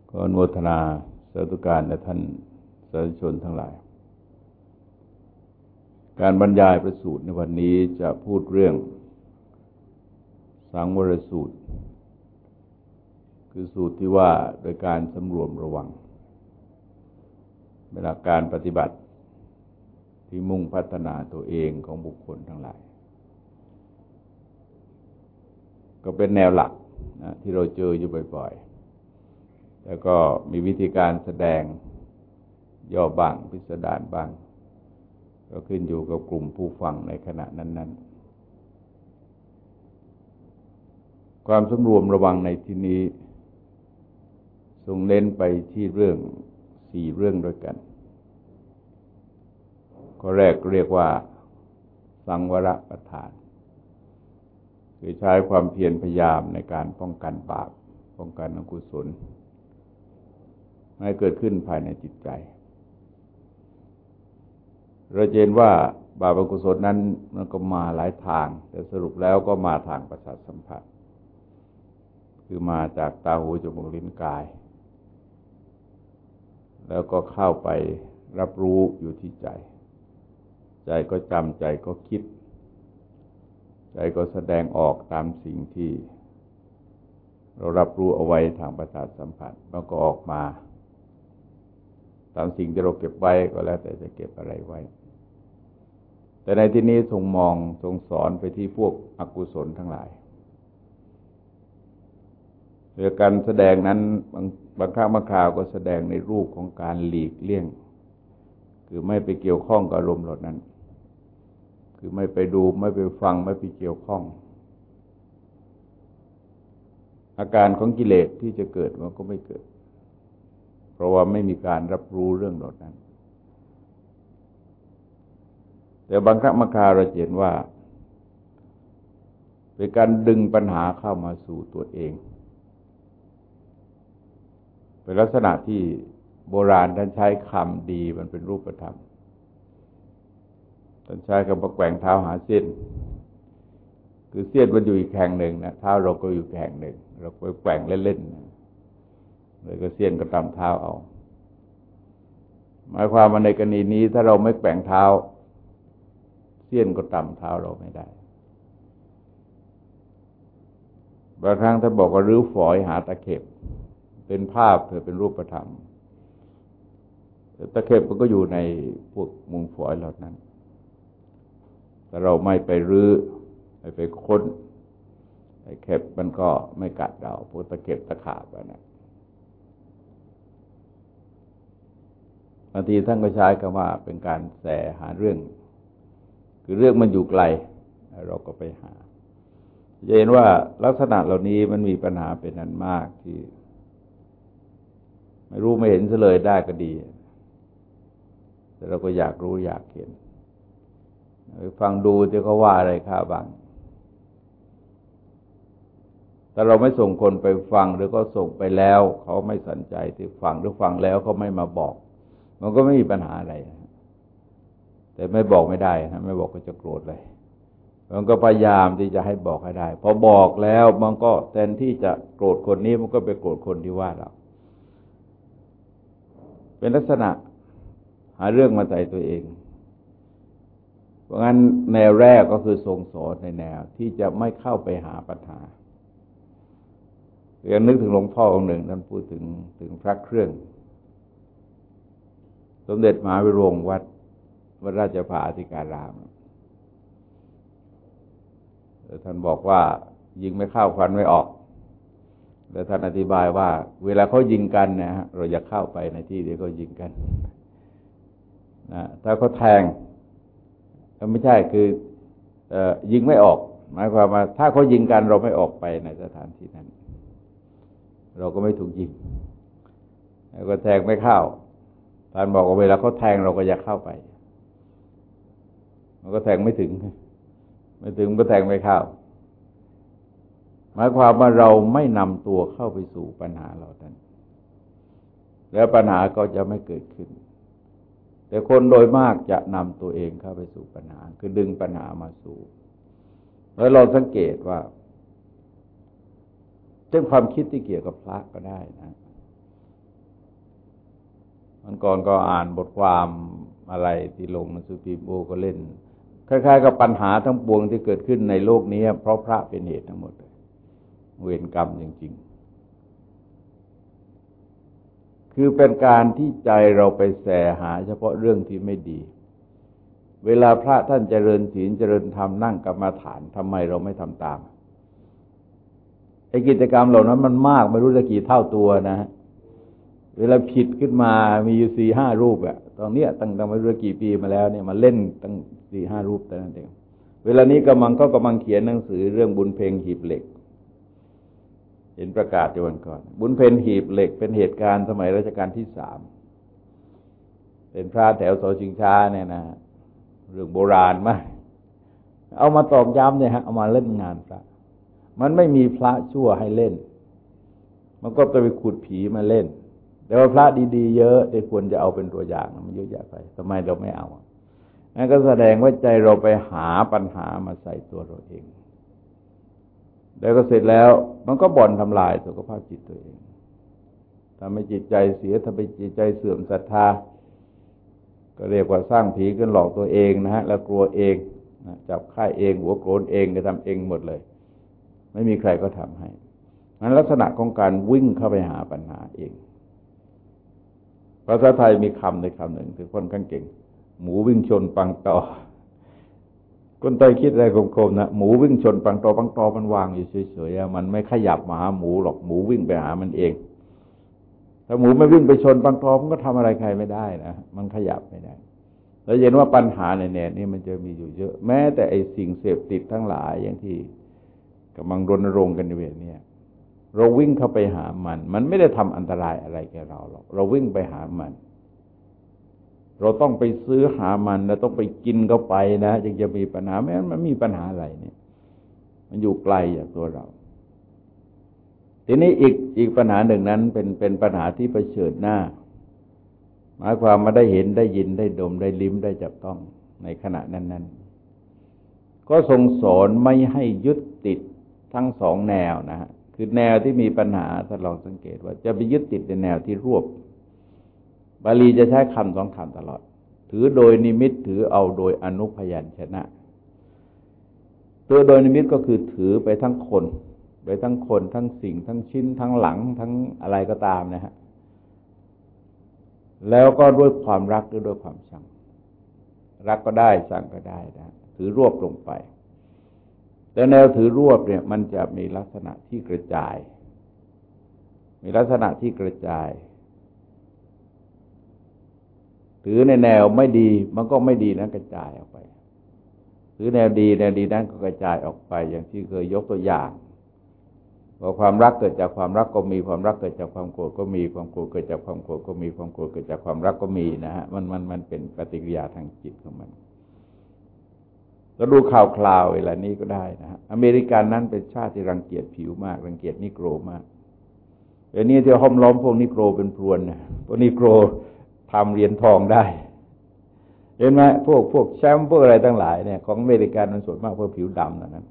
ขออนุโมทนาสาธุการและท่านสาธุชนทั้งหลายการบรรยายพระสูตรในวันนี้จะพูดเรื่องสังวรสูตรคือสูตรที่ว่าโดยการสำรวมระวังเวลาการปฏิบัติที่มุ่งพัฒนาตัวเองของบุคคลทั้งหลายก็เป็นแนวหลักที่เราเจออยู่บ่อยๆแล้วก็มีวิธีการแสดงย่อบ้างพิสดารบ้างก็ขึ้นอยู่กับกลุ่มผู้ฟังในขณะนั้นๆความสำรวมระวังในที่นี้ทรงเน้นไปที่เรื่อง4 เรื่องด้วยกันข้อแรกเรียกว่าสังวรประทานคือใช้ความเพียรพยายามในการป้องกันบาปป้องกันอกุศลไม่ให้เกิดขึ้นภายในจิตใจเราเห็นว่าบาปอกุศลนั้นมันก็มาหลายทางแต่สรุปแล้วก็มาทางประสาทสัมผัสคือมาจากตาหูจมูกลิ้นกายแล้วก็เข้าไปรับรู้อยู่ที่ใจใจก็จำใจก็คิดใจก็แสดงออกตามสิ่งที่เรารับรู้เอาไว้ทางประสาทสัมผัสแล้วก็ออกมาตามสิ่งที่เราเก็บไว้ก็แล้วแต่จะเก็บอะไรไว้แต่ในที่นี้ทรงมองทรงสอนไปที่พวกอกุศลทั้งหลายเรื่องการแสดงนั้นบางครั้งบางคราวก็แสดงในรูปของการหลีกเลี่ยงคือไม่ไปเกี่ยวข้องกับอารมณ์เหล่านั้นคือไม่ไปดูไม่ไปฟังไม่ไปเกี่ยวข้องอาการของกิเลสที่จะเกิดมันก็ไม่เกิดเพราะว่าไม่มีการรับรู้เรื่องเหล่านั้นแต่บางครั้งบางคราวเราเห็นว่าเป็นการดึงปัญหาเข้ามาสู่ตัวเองเป็นลักษณะที่โบราณท่านใช้คำดีมันเป็นรูปธรรมท่านใช้คำว่าแกว่งเท้าหาเส้นคือเส้นมันอยู่อีกแห่งหนึ่งนะเท้าเราก็อยู่แห่งหนึ่งเราไปแกว่งเล่นๆเลยก็เส้นก็ตามเท้าเอาหมายความว่าในกรณีนี้ถ้าเราไม่แกว่งเท้าเสี้ยนก็ต่ำเท้าเราไม่ได้บางครั้งท่านบอกว่ารื้อฝอยหาตะเข็บเป็นภาพเธอเป็นรูปธรรมตะเข็บมันก็อยู่ในพวกมุงฝอยเหล่านั้นแต่เราไม่ไปรื้อไม่ไปค้นไอ้เข็บมันก็ไม่กัดเราพวกตะเข็บตะขาบนะบางทีท่านก็ใช้คำว่าเป็นการแสหาเรื่องคือเรื่องมันอยู่ไกลเราก็ไปหาจะเห็นว่าลักษณะเหล่านี้มันมีปัญหาเป็นอันมากที่ไม่รู้ไม่เห็นซะเลยได้ก็ดีแต่เราก็อยากรู้อยากเห็นไปฟังดูที่เขาว่าอะไรข้าบ้างแต่เราไม่ส่งคนไปฟังหรือก็ส่งไปแล้วเขาไม่สนใจที่ฟังหรือฟังแล้วเขาไม่มาบอกมันก็ไม่มีปัญหาอะไรแต่ไม่บอกไม่ได้นะไม่บอกก็จะโกรธเลยมันก็พยายามที่จะให้บอกให้ได้พอบอกแล้วมันก็แทนที่จะโกรธคนนี้มันก็ไปโกรธคนที่ว่าเราเป็นลักษณะหาเรื่องมาใส่ตัวเองเพราะงั้นแนวแรกก็คือทรงสอนในแนวที่จะไม่เข้าไปหาปัญหาอย่างนึกถึงหลวงพ่อองค์หนึ่งท่านพูดถึงพระเครื่องสมเด็จมหาวิโรจน์วัดราชภาธิการามท่านบอกว่ายิงไม่เข้าฟันไม่ออกแล้วท่านอธิบายว่าเวลาเขายิงกันนะฮะเราอย่าเข้าไปในที่ที่เขายิงกันนะถ้าเขาแทงก็ไม่ใช่คือยิงไม่ออกหมายความว่าถ้าเขายิงกันเราไม่ออกไปในสถานที่นั้นเราก็ไม่ถูกยิงแล้วก็แทงไม่เข้าท่านบอกว่าเวลาเขาแทงเราก็อย่าเข้าไปมันก็แทงไม่ถึงก็แทงไม่เข้าหมายความว่าเราไม่นำตัวเข้าไปสู่ปัญหาเหล่านั้นแล้วปัญหาก็จะไม่เกิดขึ้นแต่คนโดยมากจะนำตัวเองเข้าไปสู่ปัญหาคือดึงปัญหามาสู่แล้วเราสังเกตว่าเรื่องความคิดที่เกี่ยวกับพระก็ได้นะมันก่อนก็อ่านบทความอะไรที่ลงหนังสือพิมพ์โอก็เล่นคล้ายๆกับปัญหาทั้งปวงที่เกิดขึ้นในโลกนี้เพราะพระเป็นเหตุทั้งหมดเวรกรรมจริงๆคือเป็นการที่ใจเราไปแสหาเฉพาะเรื่องที่ไม่ดีเวลาพระท่านเจริญศีลเจริญธรรมนั่งกรรมฐานทำไมเราไม่ทำตามไอ้กิจกรรมเหล่านั้นมันมากไม่รู้จะกี่เท่าตัวนะฮะเวลาผิดขึ้นมามีอยู่4-5 รูปอะตอนนี้ตั้งไม่รู้กี่ปีมาแล้วเนี่ยมาเล่นตั้ง4-5 รูปแต่นั้นเองเวลานี้กำลังเขียนหนังสือเรื่องบุญเพ็งหีบเหล็กเห็นประกาศอยู่วันก่อนบุญเพ็งหีบเหล็กเป็นเหตุการณ์สมัยรัชกาลที่3เป็นพระแถวเสาชิงช้าเนี่ยนะเรื่องโบราณมากเอามาตอกย้ำเนี่ยฮะเอามาเล่นงานพระมันไม่มีพระชั่วให้เล่นมันก็จะไปขุดผีมาเล่นแต่ว่าพระดีๆเยอะแต่ควรจะเอาเป็นตัวอย่างมันเยอะแยะไปทำไมเราไม่เอานั่นก็แสดงว่าใจเราไปหาปัญหามาใส่ตัวเราเองแล้วก็เสร็จแล้วมันก็บ่อนทำลายสุขภาพจิตตัวเองทำให้จิตใจเสียทำให้จิตใจเสื่อมศรัทธาก็เรียกว่าสร้างผีขึ้นหลอกตัวเองนะฮะแล้วกลัวเองจับค่ายเองหัวโกรนเองก็ทำเองหมดเลยไม่มีใครก็ทำให้นั้นลักษณะของการวิ่งเข้าไปหาปัญหาเองภาษาไทยมีคำในคำหนึ่งที่คนข้างเก่งหมูวิ่งชนปังตอคนไทยคิดอะไรคมๆนะหมูวิ่งชนปังตอมันวางอยู่เฉยๆมันไม่ขยับมาหาหมูหรอกหมูวิ่งไปหามันเองถ้าหมูไม่วิ่งไปชนปังตอมันก็ทำอะไรใครไม่ได้นะมันขยับไม่ได้แล้วเห็นว่าปัญหาในแนวนี้มันจะมีอยู่เยอะแม้แต่ไอ้สิ่งเสพติดทั้งหลายอย่างที่กำลังรณรงค์กันอยู่เนี่ยเราวิ่งเข้าไปหามันไม่ได้ทำอันตรายอะไรแก่เราหรอกเราวิ่งไปหามันเราต้องไปซื้อหามันแล้วต้องไปกินเข้าไปนะจึงจะมีปัญหาไม่งั้นมันมีปัญหาอะไรเนี่ยมันอยู่ไกลจากตัวเราทีนี้อีกปัญหาหนึ่งนั้นเป็นปัญหาที่เผชิญหน้าหมายความมาได้เห็นได้ยินได้ดมได้ลิ้มได้จับต้องในขณะนั้นๆก็ทรงสอนไม่ให้ยึดติดทั้ง2 แนวนะฮะคือแนวที่มีปัญหาถ้าลองสังเกตว่าจะไปยึดติดในแนวที่รวบบาลีจะใช้คำ2 คำตลอดถือโดยนิมิตถือเอาโดยอนุพยัญชนะตัวโดยนิมิตก็คือถือไปทั้งคนทั้งสิ่งทั้งชิ้นทั้งหลังทั้งอะไรก็ตามนะฮะแล้วก็ด้วยความรักหรือด้วยความชังรักก็ได้ชังก็ได้นะถือรวบลงไปแต่แนวถือรวบเนี่ยมันจะมีลักษณะที่กระจายถือในแนวไม่ดีมันก็ไม่ดีนั้นกระจายออกไปถือแนวดีนั้นก็กระจายออกไปอย่างที่เคยยกตัวอย่างว่าความรักเกิดจากความรักก็มีความรักเกิดจากความโกรธก็มีความโกรธเกิดจากความโกรธก็มีความโกรธเกิดจากความรักก็มีนะฮะมันเป็นปฏิกิริยาทางจิตของมันเราดูข่าวคราวเวลานี้ก็ได้นะฮะอเมริกันนั้นเป็นชาติที่รังเกียจผิวมากรังเกียจนิโกรมากเดี๋ยวนี้ที่ห้อมล้อมพวกนิโกรเป็นพรวนนะพวกนิโกรทำเหรียญทองได้เห็นไหมพวกแชมป์พวกอะไรทั้งหลายเนี่ยของอเมริกันมันส่วนมากพวกผิวดำนั้น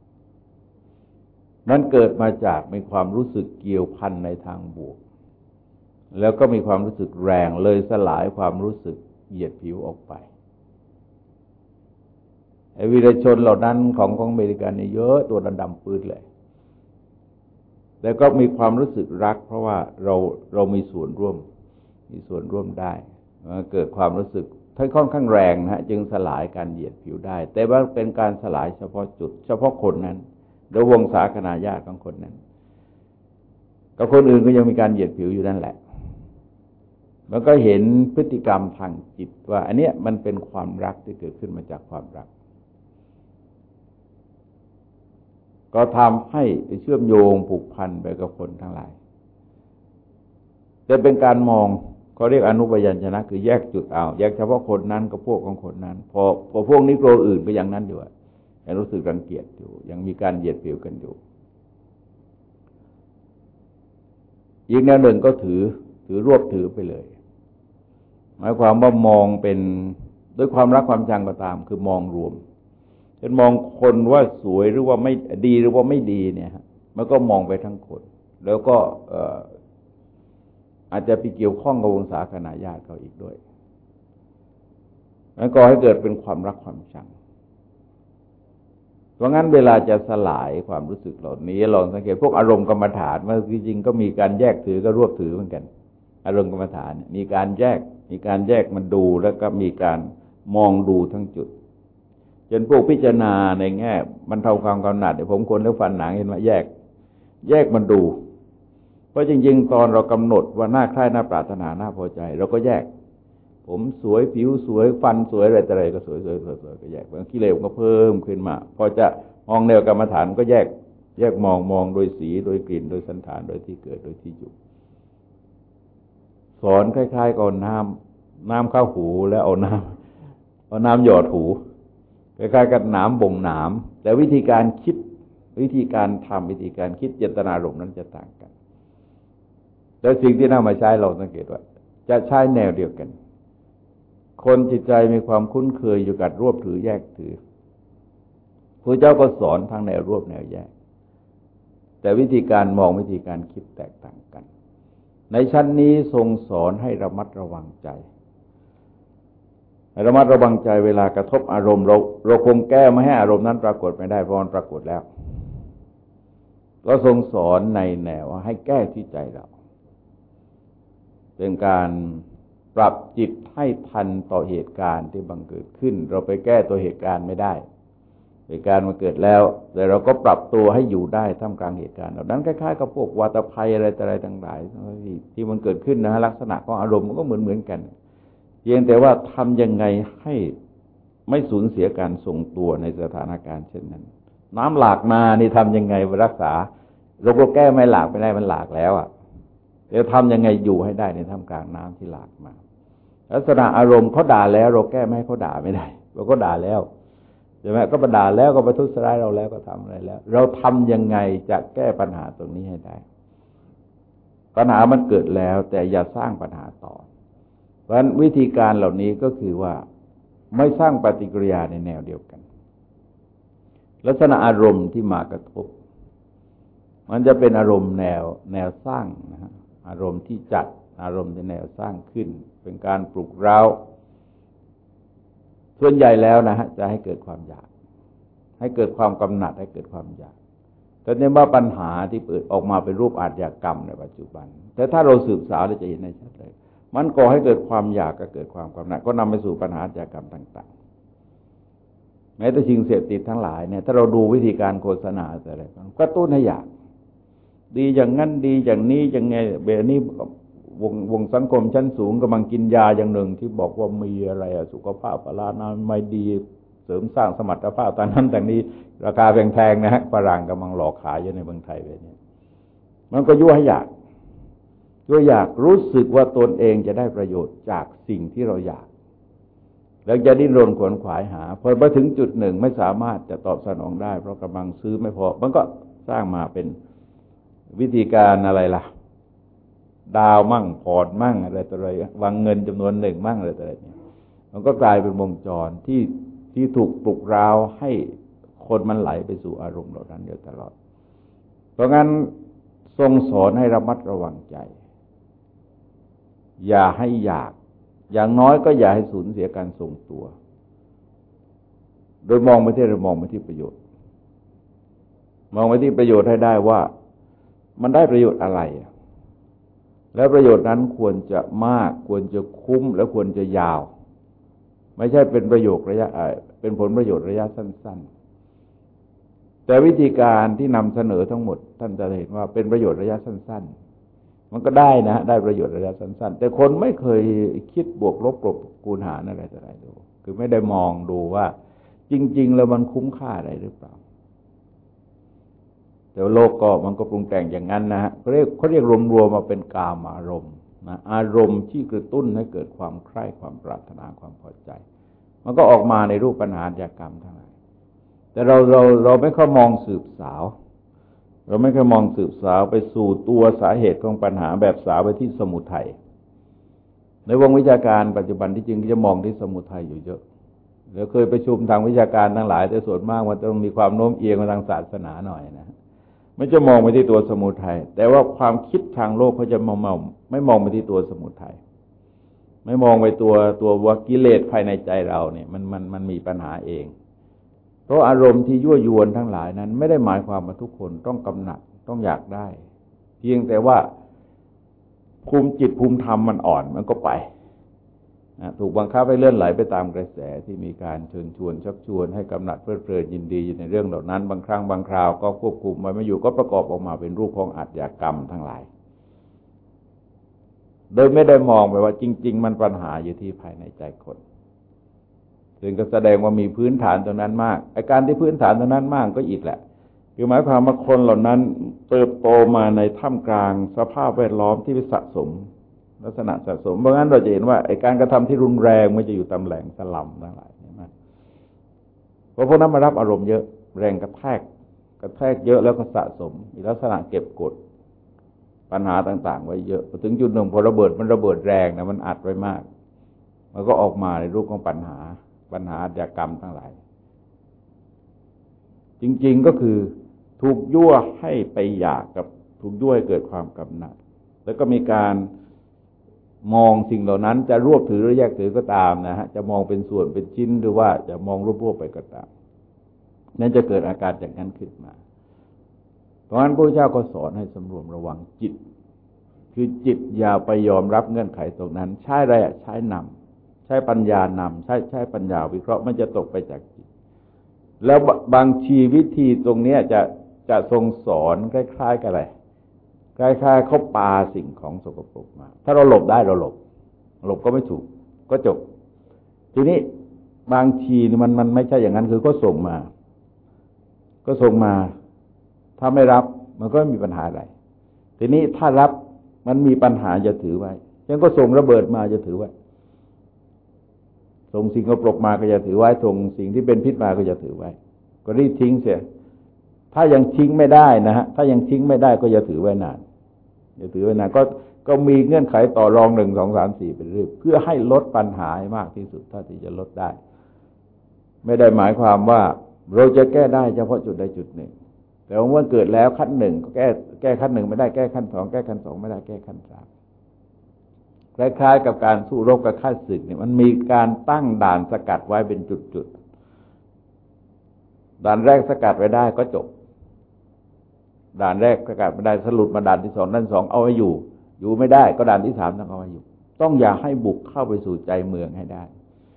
มันเกิดมาจากมีความรู้สึกเกี่ยวพันในทางบวกแล้วก็มีความรู้สึกแรงเลยสลายความรู้สึกเหยียดผิวออกไปไอ้วีรชนเหล่านั้นของอเมริกันนี่เยอะตัวดำปื้ดเลยแล้วก็มีความรู้สึกรักเพราะว่าเรามีส่วนร่วมได้เกิดความรู้สึกค่อนข้างแรงนะฮะจึงสลายการเหยียดผิวได้แต่ว่าเป็นการสลายเฉพาะจุดเฉพาะคนนั้นโดยวงศาคณาญาติของคนนั้นกับคนอื่นก็ยังมีการเหยียดผิวอยู่นั่นแหละมันก็เห็นพฤติกรรมทางจิตว่าอันเนี้ยมันเป็นความรักที่เกิดขึ้นมาจากความรักก็ทำให้เชื่อมโยงผูกพันไปกับคนทั้งหลายแต่เป็นการมองเขาเรียกอนุพยัญชนะคือแยกจุดเอาแยกเฉพาะคนนั้นกับพวกของคนนั้นพอพวกนิโกรอื่นก็อย่างนั้นอยู่ยังรู้สึกรังเกียจอยู่ยังมีการเหยียดผิวกันอยู่อีกแนวหนึ่งก็ถือรวบถือไปเลยหมายความว่ามองเป็นด้วยความรักความชังก็ตามคือมองรวมเช่นมองคนว่าสวยหรือว่าไม่ดีหรือว่าไม่ดีเนี่ยมันก็มองไปทั้งคนแล้วก็ออาจจะไปเกี่ยวข้องกับวงศาคณาญาติเขาอีกด้วยมันก่อให้เกิดเป็นความรักความชังเพราะงั้นเวลาจะสลายความรู้สึกเหล่านี้ลองสังเกตพวกอารมณ์กรรมฐานมันจริงๆก็มีการแยกถือก็รวบถือเหมือนกันอารมณ์กรรมฐานมีการแยกมันดูแล้วก็มีการมองดูทั้งจุดจนพวกพิจารณาในแง่บรรเทาความกำหนัดผมคนแล้วฟันหนังเห็นว่าแยกมันดูเพราะจริงๆตอนเรากำหนดว่าน่าใคร่น่าปรารถนาน่าพอใจเราก็แยกผมสวยผิวสวยฟันสวยอะไรก็สวยก็แยกบางกิเลสก็เพิ่มขึ้นมาพอจะมองแนวกรรมฐานก็แยกมองโดยสีโดยกลิ่นโดยสันฐานโดยที่เกิดโดยที่อยู่สอนคล้ายๆกับน้ำเข้าหูแล้วเอาน้ำหยอดหูคล้ายๆกับหนามบ่งหนามแต่วิธีการคิดวิธีการทำวิธีการคิดเจตนารมณ์นั้นจะต่างกันแต่สิ่งที่นำมาใช้เราสังเกตว่าจะใช้แนวเดียวกันคนจิตใจมีความคุ้นเคยอยู่กับรวบถือแยกถือพระเจ้าก็สอนทั้งแนวรวบแนวแยกแต่วิธีการมองวิธีการคิดแตกต่างกันในชั้นนี้ทรงสอนให้ระมัดระวังใจระมัดระวังใจเวลากระทบอารมณ์เราคงแก้ไม่ให้อารมณ์นั้นปรากฏไม่ได้เพราะมันปรากฏแล้วก็ทรงสอนในแนวให้แก้ที่ใจเราเป็นการปรับจิตให้ทันต่อเหตุการณ์ที่บังเกิดขึ้นเราไปแก้ตัวเหตุการณ์ไม่ได้เหตุการณ์มันเกิดแล้วแต่เราก็ปรับตัวให้อยู่ได้ท่ามกลางเหตุการณ์เหล่านั้นคล้ายๆกับพวกวาตภัยอะไรต่างๆที่มันเกิดขึ้นนะลักษณะของอารมณ์มันก็เหมือนกันเพียงแต่ว่าทำยังไงให้ไม่สูญเสียการทรงตัวในสถานการณ์เช่นนั้นน้ำหลากมานี่ทำยังไงรักษาเราก็แก้ไม่หลากไม่ได้มันหลากแล้วจะทำยังไงอยู่ให้ได้ในท่ามกลางน้ำที่หลากมาลักษณะอารมณ์เขาด่าแล้วเราแก้ไม่ให้เขาด่าไม่ได้เราก็ด่าแล้วใช่ไหมก็ประด่าแล้วก็ประทุษร้ายเราแล้วก็ทำอะไรแล้วเราทำยังไงจะแก้ปัญหาตรงนี้ให้ได้ปัญหามันเกิดแล้วแต่อย่าสร้างปัญหาต่อเพราะฉะนั้นวิธีการเหล่านี้ก็คือว่าไม่สร้างปฏิกิริยาในแนวเดียวกันลักษณะอารมณ์ที่มากระทบมันจะเป็นอารมณ์แนวสร้างนะฮะอารมณ์ที่จัดอารมณ์ที่แนวสร้างขึ้นเป็นการปลุกเร้าส่วนใหญ่แล้วนะฮะจะให้เกิดความอยากให้เกิดความกำหนัดให้เกิดความอยากแต่เนี่ยว่าปัญหาที่เปิดออกมาเป็นรูปอาชญากรรมในปัจจุบันแต่ถ้าเราสืบสาวเราจะเห็นได้ชัดเลยมันก่อให้เกิดความอยากก็เกิดความกำหนัดก็นำไปสู่ปัญหาอาชญากรรมต่างๆแม้แต่สิ่งเสพติดทั้งหลายเนี่ยถ้าเราดูวิธีการโฆษณาอะไรก็ตุ้นให้อยากดีอย่างนั้นดีอย่างนี้อย่างไงเบอร์นี้วงสังคมชั้นสูงกำลังกินยาอย่างหนึ่งที่บอกว่ามีอะไรสุขภาพพลานาไม่ดีเสริมสร้างสมรรถภาพตอนนั้นแต่นี้ราคาแพงๆนะฮะฝรั่งกำลังหลอกขายอยู่ในเมืองไทยแบบนี้มันก็ยั่วให้อยากรู้สึกว่าตนเองจะได้ประโยชน์จากสิ่งที่เราอยากแล้วจะดิ้นรนขวนขวายหาพอไปถึงจุดหนึ่งไม่สามารถจะตอบสนองได้เพราะกำลังซื้อไม่พอมันก็สร้างมาเป็นวิธีการอะไรล่ะดาวมั่งผ่อนมั่งอะไรต่ออะไรวางเงินจำนวนหนึ่งมั่งอะไรต่ออะไรเนี่ยมันก็กลายเป็นวงจรที่ถูกปลุกเร้าให้คนมันไหลไปสู่อารมณ์เหล่านั้นอยู่ตลอดเพราะงั้นทรงสอนให้ระมัดระวังใจอย่าให้อยากอย่างน้อยก็อย่าให้สูญเสียการทรงตัวโดยมองไปที่ประโยชน์มองไปที่ประโยชน์ให้ได้ว่ามันได้ประโยชน์อะไรแล้วประโยชน์นั้นควรจะมากควรจะคุ้มและควรจะยาวไม่ใช่เป็นประโยชน์ระยะเป็นผลประโยชน์ระยะสั้นๆแต่วิธีการที่นำเสนอทั้งหมดท่านจะเห็นว่าเป็นประโยชน์ระยะสั้นๆมันก็ได้นะได้ประโยชน์ระยะสั้นๆแต่คนไม่เคยคิดบวกลบกลบคูณหารอะไรต่ออะไรดูคือไม่ได้มองดูว่าจริงๆแล้วมันคุ้มค่าอะไรหรือเปล่าแต่โลกก็มันก็ปรุงแต่งอย่างนั้นนะฮะเขาเรียกรวมๆมาเป็นกามอารมณ์นะอารมณ์ที่กระตุ้นให้เกิดความใคร่ความปรารถนาความพอใจมันก็ออกมาในรูปปัญหาอาชญากรรมทั้งหลายแต่เราไม่ค่อยมองสืบสาวเราไม่ค่อยมองสืบสาวไปสู่ตัวสาเหตุของปัญหาแบบสาวไปที่สมุทัยในวงวิชาการปัจจุบันที่จริงจะมองที่สมุทัยอยู่เยอะแล้วเคยประชุมทางวิชาการทั้งหลายแต่ส่วนมากมันต้องมีความโน้มเอียงมาทางศาสนาหน่อยนะไม่จะมองไปที่ตัวสมุทัยแต่ว่าความคิดทางโลกเขาจะไม่มองไปที่ตัวสมุทัยไม่มองไปตัวว่ากิเลสภายในใจเราเนี่ยมันมีปัญหาเองเพราะอารมณ์ที่ยั่วยวนทั้งหลายนั้นไม่ได้หมายความว่าทุกคนต้องกำหนัดต้องอยากได้เพียงแต่ว่าภูมิจิตภูมิธรรมมันอ่อนมันก็ไปถูกบังคับให้เลื่อนไหลไปตามกระแสที่มีการเชิญชวนชักชวนให้กำหนัดเพลิดเพลินยินดีอยู่ในเรื่องเหล่านั้นบางครั้งบางคราวก็ควบคุมไว้ไม่อยู่ก็ประกอบออกมาเป็นรูปของอาชญากรรมทั้งหลายโดยไม่ได้มองไปว่าจริงๆมันปัญหาอยู่ที่ภายในใจคนซึ่งก็แสดงว่ามีพื้นฐานตรงนั้นมากไอ้การที่พื้นฐานตรงนั้นมากก็อีกแหละคือหมายความว่าคนเหล่านั้นเติบโตมาในท่ามกลางสภาพแวดล้อมที่สะสมลักษณะสะสมเพราะงั้นเราจะเห็นว่าไอ้การกระทำที่รุนแรงมันจะอยู่ตามแหล่งสลัมทั้งหลายใช่ไหมเพราะพวกนั้นมารับอารมณ์เยอะแรงกระแทกเยอะแล้วก็สะสมมีลักษณะเก็บกดปัญหาต่างๆไว้เยอะพอถึงจุดหนึ่งพอระเบิดแรงนะมันอัดไว้มากมันก็ออกมาในรูปของปัญหาอาชญากรรมทั้งหลายจริงๆก็คือถูกยั่วให้ไปอยากกับถูกยั่วให้เกิดความกำหนัดแล้วก็มีการมองสิ่งเหล่านั้นจะรวบถือหรือแยกถือก็ตามนะฮะจะมองเป็นส่วนเป็นชิ้นหรือว่าจะมองรวบๆไปก็ตามนั่นจะเกิดอาการอย่างนั้นขึ้นมาเพราะฉะนั้นพระเจ้าก็สอนให้สำรวมระวังจิตคือจิตอย่าไปยอมรับเงื่อนไขตรงนั้นใช้อะไรใช้นำใช้ปัญญานำใช้ปัญญาวิเคราะห์มันจะตกไปจากจิตแล้วบางทีวิธีตรงนี้จะทรงสอนคล้ายๆกับอะไรคล้ายๆเขาปาสิ่งของสกปรกมาถ้าเราหลบได้เราหลบก็ไม่ถูกก็จบทีนี้บางทีมันไม่ใช่อย่างนั้นคือก็ส่งมาถ้าไม่รับมันก็ไม่มีปัญหาอะไรทีนี้ถ้ารับมันมีปัญหาจะถือไว้ยังก็ส่งระเบิดมาจะถือไว้ส่งสิ่งสกปรกมาก็จะถือไว้ส่งสิ่งที่เป็นพิษมาก็จะถือไว้ก็รีบทิ้งเสียถ้ายังทิ้งไม่ได้นะฮะถ้ายังทิ้งไม่ได้ก็อย่าถือไว้นานก็มีเงื่อนไขต่อรอง1 2 3 4เป็นเรื่องเพื่อให้ลดปัญหาให้มากที่สุดเท่าที่จะลดได้ไม่ได้หมายความว่าเราจะแก้ได้เฉพาะจุดใดจุดหนึ่งแต่เมื่อเกิดแล้วขั้นหนึ่งก็แก้ขั้นหนึ่งไม่ได้แก้ขั้นสองแก้ขั้นสองไม่ได้แก้ขั้นสามคล้ายๆกับการสู้รบกับข้าศึกเนี่ยมันมีการตั้งด่านสกัดไว้เป็นจุดๆด่านแรกสกัดไว้ได้ก็จบด่านแรกสกัดไม่ได้สรุปมาด่านที่2ด่าน2เอาไว้อยู่ไม่ได้ก็ด่านที่3ต้องเอาไว้อยู่ต้องอย่าให้บุกเข้าไปสู่ใจเมืองให้ได้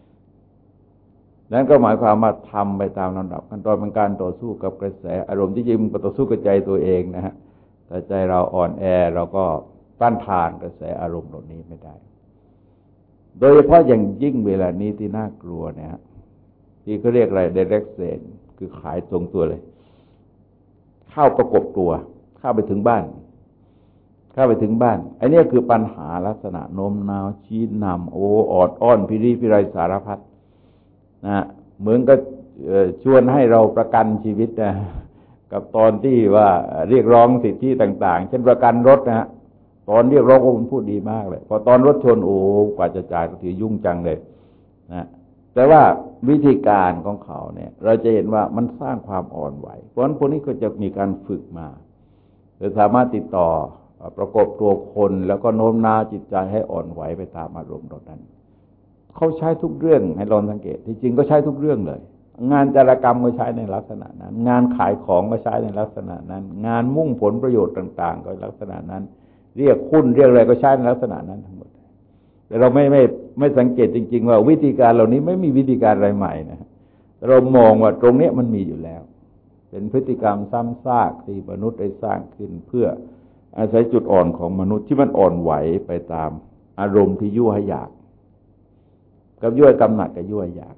นั้นก็หมายความว่าทำไปตามลำดับขั้นตอนเป็นการต่อสู้กับกระแสอารมณ์ที่จริงมันต่อสู้กับใจตัวเองนะฮะแต่ใจเราอ่อนแอเราก็ต้านทานกระแสอารมณ์เหล่านี้ไม่ได้โดยเฉพาะอย่างยิ่งเวลานี้ที่น่ากลัวเนี่ยที่เขาเรียกอะไร direct sale คือขายตรงตัวเลยเข้าประกบตัวเข้าไปถึงบ้านไอ้นี่คือปัญหาลักษณะโน้มน้าวชี้นำออดอ้อนพิริพิไรสารพัดนะเหมือนกับชวนให้เราประกันชีวิตนะกับตอนที่ว่าเรียกร้องสิทธิต่างๆเช่นประกันรถนะฮะตอนเรียกร้องมันพูดดีมากเลยพอตอนรถชนกว่าจะจ่ายก็ถือยุ่งจังเลยนะแต่ว่าวิธีการของเขาเนี่ยเราจะเห็นว่ามันสร้างความอ่อนไหวเพราะฉะนั้นพวกนี้ก็จะมีการฝึกมาจะสามารถติดต่อประกบตัวคนแล้วก็โน้มน้าวจิตใจให้อ่อนไหวไปตามอารมณ์เหล่านั้นเขาใช้ทุกเรื่องให้ลองสังเกตที่จริงก็ใช้ทุกเรื่องเลยงานจารกรรมก็ใช้ในลักษณะนั้นงานขายของก็ใช้ในลักษณะนั้นงานมุ่งผลประโยชน์ต่างๆก็ลักษณะนั้นเรียกหุ้นเรียกอะไรก็ใช้ในลักษณะนั้นทั้งหมดแต่เราไม่สังเกตจริงๆว่าวิธีการเหล่านี้ไม่มีวิธีการอะไรใหม่นะเรามองว่าตรงนี้มันมีอยู่แล้วเป็นพฤติกรรมซ้ำซากที่มนุษย์ได้สร้างขึ้นเพื่ออาศัยจุดอ่อนของมนุษย์ที่มันอ่อนไหวไปตามอารมณ์ที่ยั่วให้อยากกับยั่วกำหนัดกับยั่วอยาก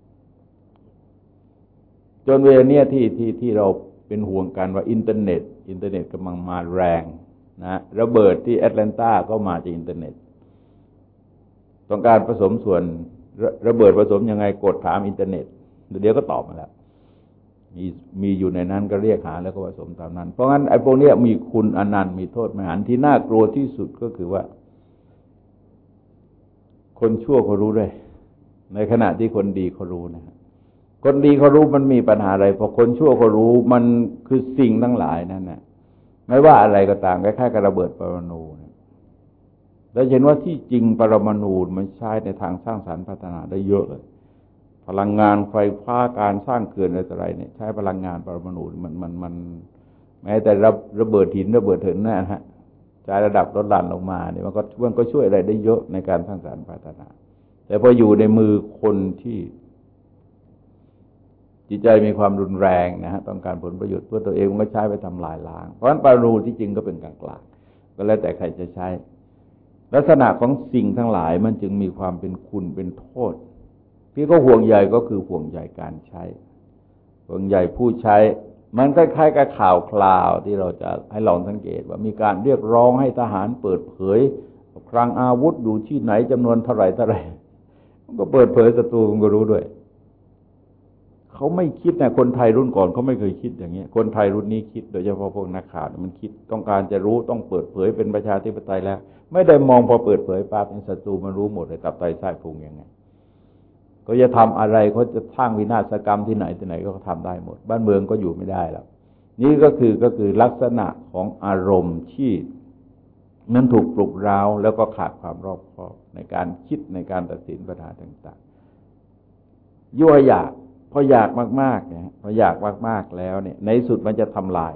จนเวลาเนี้ยที่เราเป็นห่วงกันว่าอินเทอร์เน็ตกำลังมาแรงนะระเบิดที่แอตแลนตาก็มาจากอินเทอร์เน็ตต้องการผสมส่วนระเบิดผสมยังไงกดถามอินเทอร์เน็ตเดี๋ยวก็ตอบมาแล้วมีอยู่ในนั้นก็เรียกหาแล้วก็ผสมตามนั้นเพราะงั้นไอ้พวกนี้มีคุณอนันต์มีโทษมหันต์ที่น่ากลัวที่สุดก็คือว่าคนชั่วเขารู้ด้วยในขณะที่คนดีเขารู้นะคนดีเขารู้มันมีปัญหาอะไรพอคนชั่วเขารู้มันคือสิ่งทั้งหลายนั่นนะไม่ว่าอะไรก็ตามคล้ายๆกับระเบิดปรมาณูแล้วเห็นว่าที่จริงปรมาณูมันใช้ในทางสร้างสรรค์พัฒนาได้เยอะเลยพลังงานไฟฟ้าการสร้างเขื่อนอะไรเนี่ยใช้พลังงานปรมาณูมันแม้แต่ระเบิดหินระเบิดเถินนะฮะใช้ระดับลดหลั่นลงมาเนี่ยมันก็ช่วยอะไรได้เยอะในการสร้างสรรค์พัฒนาแต่พออยู่ในมือคนที่จิตใจมีความรุนแรงนะฮะต้องการผลประโยชน์เพื่อตัวเองมันก็ใช้ไปทำลายล้างเพราะฉะนั้นปรมาณูที่จริงก็เป็นกลางๆก็แล้วแต่ใครจะใช้ลักษณะของสิ่งทั้งหลายมันจึงมีความเป็นคุณเป็นโทษที่เขาห่วงใยก็คือห่วงใยการใช้ห่วงใยผู้ใช้มันคล้ายๆกับข่าวคราวที่เราจะให้ลองสังเกตว่ามีการเรียกร้องให้ทหารเปิดเผยคลังอาวุธอยู่ที่ไหนจำนวนเท่าไหร่มันก็เปิดเผยศัตรูมันก็รู้ด้วยเขาไม่คิดนะคนไทยรุ่นก่อนเขาไม่เคยคิดอย่างเงี้ยคนไทยรุ่นนี้คิดโดยเฉพาะพวกนักข่าวมันคิดต้องการจะรู้ต้องเปิดเผยเป็นประชาธิปไตยแล้วไม่ได้มองพอเปิดเผยปั๊บเป็นศัตรูมันรู้หมดเลยตับไตไส้พุงยังไงเขาจะทำอะไรเขาจะสร้างวินาศกรรมที่ไหนก็ทำได้หมดบ้านเมืองก็อยู่ไม่ได้แล้วนี่ก็คือลักษณะของอารมณ์ที่มันถูกปลุกเร้าแล้วก็ขาดความรอบคอบในการคิดในการตัดสินปัญหาต่างๆยั่วอยากพออยากมากๆเนี่ยพออยากมากๆแล้วเนี่ยในสุดมันจะทำลาย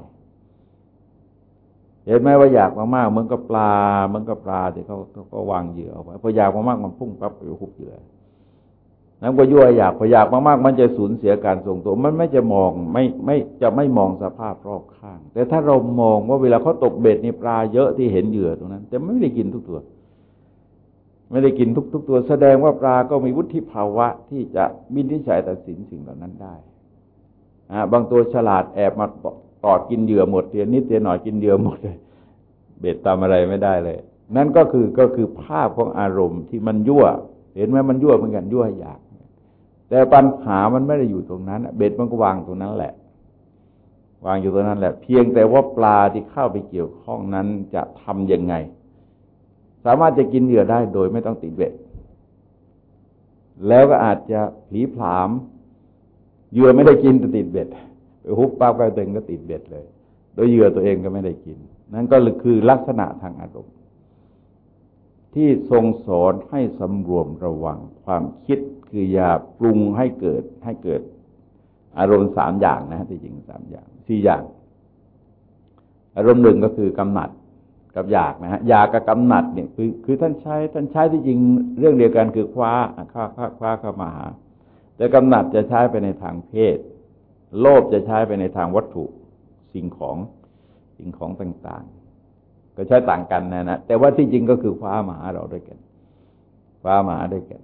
เห็นไหมว่าอยากมากๆเหมือนกับปลาที่เขาก็วางเหยื่อเอาไว้พออยากมากๆมันพุ่งปั๊บไปหุบเหยื่อนั้นก็ยั่วอยากพออยากมากๆมันจะสูญเสียการทรงตัวมันไม่จะมองไม่มองสภาพรอบข้างแต่ถ้าเรามองว่าเวลาเขาตกเบ็ดนี่ปลาเยอะที่เห็นเหยื่อตรงนั้นแต่ไม่ได้กินทุกตัวไม่ได้กินทุกตัวแสดงว่าปลาก็มีวุฒิภาวะที่จะวินิจฉัยตัดสินสิ่งเหล่านั้นได้บางตัวฉลาดแอบมาตอดกินเหยื่อหมดเตียนิดเตียหน่อยกินเหยื่อหมดเลยเบ็ดทำอะไรไม่ได้เลยนั่นก็คือภาพของอารมณ์ที่มันยั่วเห็นไหมมันยั่วเหมือนกันยั่วอยากแต่ปัญหามันไม่ได้อยู่ตรงนั้นเบ็ดมันก็วางตรงนั้นแหละวางอยู่ตรงนั้นแหละเพียงแต่ว่าปลาที่เข้าไปเกี่ยวข้องนั้นจะทำยังไงสามารถจะกินเหยื่อได้โดยไม่ต้องติดเบ็ดแล้วก็อาจจะผลีผลามเหยื่อไม่ได้กินแต่ติดเบ็ดไปฮุบปั๊บก็ตัวเองก็ติดเบ็ดเลยโดยเหยื่อตัวเองก็ไม่ได้กินนั่นก็คือลักษณะทางอารมณ์ที่ทรงสอนให้สำรวมระวังความคิดคืออย่าปรุงให้เกิดอารมณ์3อย่างนะที่จริง3อย่าง4อย่างอารมณ์หนึ่งก็คือกำหนัดกับอยากนะฮะอยากกับกำหนัดเนี่ยคือท่านใช้ที่จริงเรื่องเดียวกันคือคว้าเข้ามาหาแต่กำหนัดจะใช้ไปในทางเพศโลภจะใช้ไปในทางวัตถุสิ่งของต่างๆก็ใช้ต่างกันนะแต่ว่าที่จริงก็คือคว้ามาหาเราด้วยกันคว้ามาหาด้วยกัน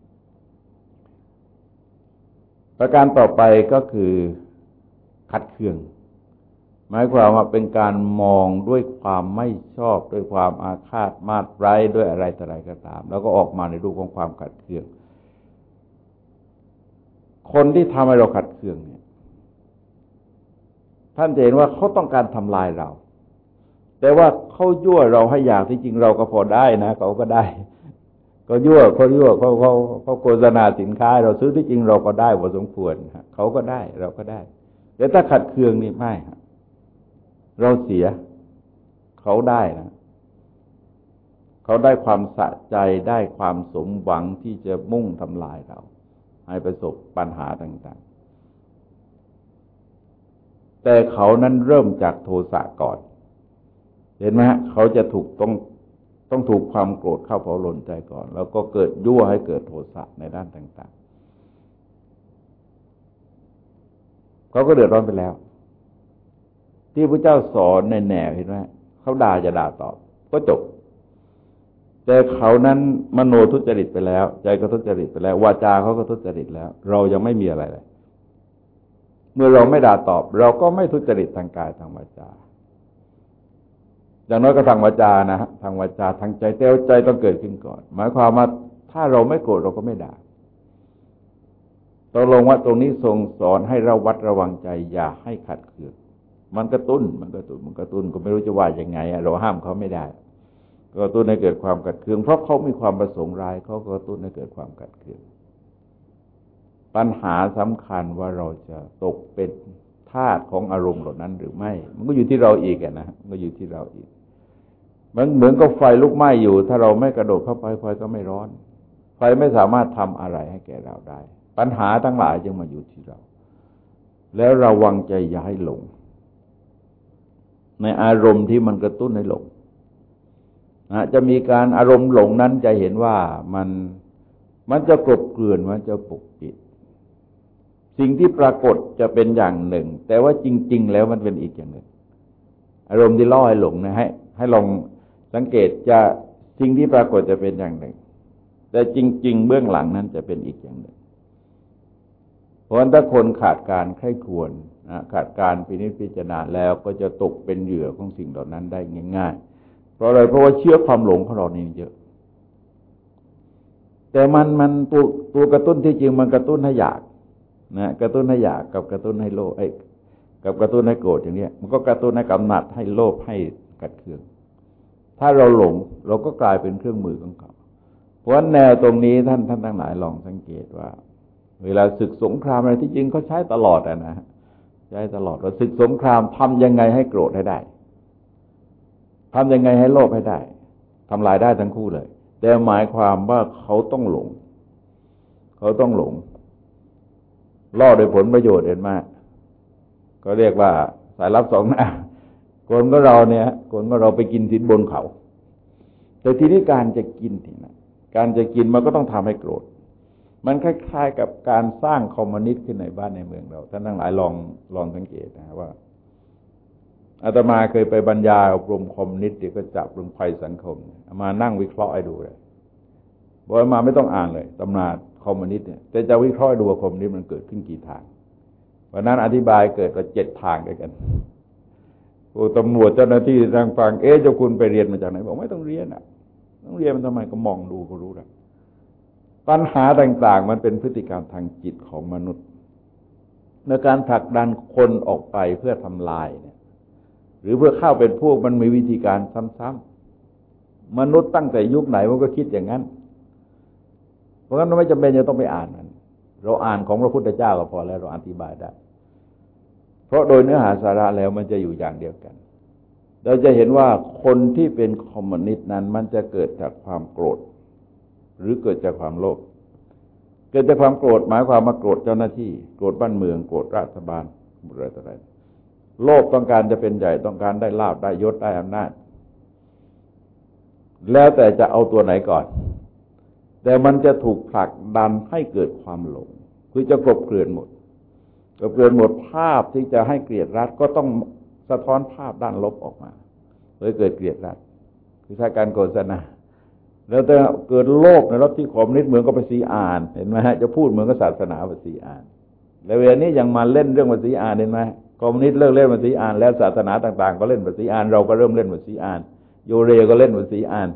ประการต่อไปก็คือขัดเคืองหมายความว่าเป็นการมองด้วยความไม่ชอบด้วยความอาฆาตมาตร้ายด้วยอะไรต่ออะไรก็ตามแล้วก็ออกมาในรูปของความขัดเคืองคนที่ทำให้เราขัดเคืองเนี่ยท่านจะเห็นว่าเขาต้องการทำลายเราแต่ว่าเขายั่วเราให้อยากที่จริงเราก็พอได้นะเขาก็ได้ก็ยั่วเขาโฆษณาสินค้าเราซื้อที่จริงเราก็ได้พอสมควรเขาก็ได้เราก็ได้แต่ถ้าขัดเคืองนี่ไม่เราเสียเขาได้นะเขาได้ความสะใจได้ความสมหวังที่จะมุ่งทำลายเราให้ประสบปัญหาต่างๆแต่เขานั้นเริ่มจากโทสะก่อนเห็นไหมฮะเขาจะต้องถูกความโกรธเข้าเผาหลนใจก่อนแล้วก็เกิดยั่วให้เกิดโทสะในด้านต่างๆเขาก็เดือดร้อนไปแล้วที่พระเจ้าสอนในแนวเห็นไหมเขาด่าจะด่าตอบก็จบแต่เขานั้นมโนทุจริตไปแล้วใจก็ทุจริตไปแล้ววาจาเขาก็ทุจริตแล้วเรายังไม่มีอะไรเลยเมื่อเราไม่ด่าตอบเราก็ไม่ทุจริตทางกายทางวาจาอย่างน้อยก็ทางวาจานะฮะทางวาจาทางใจแต่ใจต้องเกิดขึ้นก่อนหมายความว่าถ้าเราไม่โกรธเราก็ไม่ด่าตกลงว่าตรงนี้ทรงสอนให้ระวัดระวังใจอย่าให้ขัดเคืองมันกระตุ้นก็ไม่รู้จะว่ายังไงเราห้ามเขาไม่ได้ก็กระตุ้นให้เกิดความขัดเคืองเพราะเขามีความประสงค์ร้ายเขาก็กระตุ้นให้เกิดความขัดเคืองปัญหาสำคัญว่าเราจะตกเป็นทาตุของอารมณ์เหล่านั้นหรือไม่มันก็อยู่ที่เราอีกนะมันก็อยู่ที่เราอีกมันเหมือนกับไฟลุกไหม้อยู่ถ้าเราไม่กระโดดเข้าไปไฟก็ไม่ร้อนไฟไม่สามารถทำอะไรให้แก่เราได้ปัญหาทั้งหลายจึงมาอยู่ที่เราแล้วระวังใจอย่าให้หลงในอารมณ์ที่มันกระตุ้นให้หลงจะมีการอารมณ์หลงนั้นจะเห็นว่ามันจะกลบเกลื่อนมันจะปกปิดสิ่งที่ปรากฏจะเป็นอย่างหนึ่งแต่ว่าจริงๆแล้วมันเป็นอีกอย่างหนึ่งอารมณ์ที่ล่อให้หลงนะให้ลองสังเกตจะสิ่งที่ปรากฏจะเป็นอย่างหนึ่งแต่จริงๆเบื้องหลังนั้นจะเป็นอีกอย่างหนึ่งเพราะฉะนั้นถ้าคนขาดการใคร่ครวญขาดการพินิจพิจารณาแล้วก็จะตกเป็นเหยื่อของสิ่งเหล่านั้นได้ง่ายๆเพราะอะไรเพราะว่าเชื่อความหลงของเรานี่เยอะแต่มันตัวกระตุ้นที่จริงมันกระตุ้นให้อยากนะกระตุ้นให้อยากกับกระตุ้นให้โลภกับกระตุ้นให้โกรธอย่างนี้มันก็กระตุ้นให้กำหนัดให้โลภให้กัดเคืองถ้าเราหลงเราก็กลายเป็นเครื่องมือของเขาเพราะแนวตรงนี้ท่านทั้งหลายลองสังเกตว่าเวลาศึกสงครามอะไรที่จริงเขาใช้ตลอดนะใช้ตลอดว่าศึกสงครามทำยังไงให้โกรธให้ได้ทำยังไงให้โลภให้ได้ทำลายได้ทั้งคู่เลยแต่หมายความว่าเขาต้องหลงล่อโดยผลประโยชน์เห็นไหมก็เรียกว่าสายลับสองหน้าคนก็เราเนี่ยคนก็เราไปกินสินบนเขาแต่ทีนี้การจะกินทีนะการจะกินมันก็ต้องทำให้โกรธมันคล้ายๆกับการสร้างคอมมิวนิสต์ขึ้นในบ้านในเมืองเราท่านทั้งหลายลองสังเกตนะว่าอาตมาเคยไปบรรยายอบรมคอมมิวนิสต์ก็จับเรื่องภัยสังคมมานั่งวิเคราะห์ให้ดูเลยบอกมาไม่ต้องอ่านเลยตำราคอมมิวนิสต์เนี่ยแต่จะวิเคราะห์ดูว่าคอมมิวนิสต์มันเกิดขึ้นกี่ทางวันนั้นอธิบายเกิดว่า7 ทางด้วยกันโอ้ตำรวจเจ้าหน้าที่ทางฟังเจ้าคุณไปเรียนมาจากไหนบอกไม่ต้องเรียนต้องเรียนมันทำไมก็มองดูก็รู้แล้วปัญหาต่างๆมันเป็นพฤติกรรมทางจิตของมนุษย์ในการผลักดันคนออกไปเพื่อทำลายเนี่ยหรือเพื่อเข้าเป็นพวกมันมีวิธีการซ้ำๆมนุษย์ตั้งแต่ยุคไหนมันก็คิดอย่างนั้นเพราะฉะนั้นไม่จำเป็นจะต้องไปอ่านมันเราอ่านของพระพุทธเจ้าก็พอแล้วเราอธิบายได้เพราะโดยเนื้อหาสาระแล้วมันจะอยู่อย่างเดียวกันเราจะเห็นว่าคนที่เป็นคอมมิวนิสต์นั้นมันจะเกิดจากความโกรธหรือเกิดจากความโลภเกิดจากความโกรธหมายความว่าโกรธเจ้าหน้าที่โกรธบ้านเมืองโกรธรัฐบาลอะไรโลภต้องการจะเป็นใหญ่ต้องการได้ลาภได้ยศได้อำนาจแล้วแต่จะเอาตัวไหนก่อนแต่มันจะถูกผลักดันให้เกิดความหลงคือจะกลบเกลื่อนหมดภาพที่จะให้เกลียดรัฐก็ต้องสะท้อนภาพด้านลบออกมาเลยเกิดเกลียดรัฐคือใช้การโฆษณาแล้วแต่เกิดโลภในรถที่คอมมิวนิสต์เหมือนกับภาษีอ่านเห็นไหมฮะจะพูดเหมือนกับศาสนาภาษีอ่านแล้วเวลานี้ยังมาเล่นเรื่องภาษีอ่านเห็นไหมคอมมิวนิสต์เลิกเล่นภาษีอ่านแล้วศาสนาต่างๆก็เล่นภาษีอ่านเราก็เริ่มเล่นภาษีอ่านโยเรก็เล่นภาษีอ่าน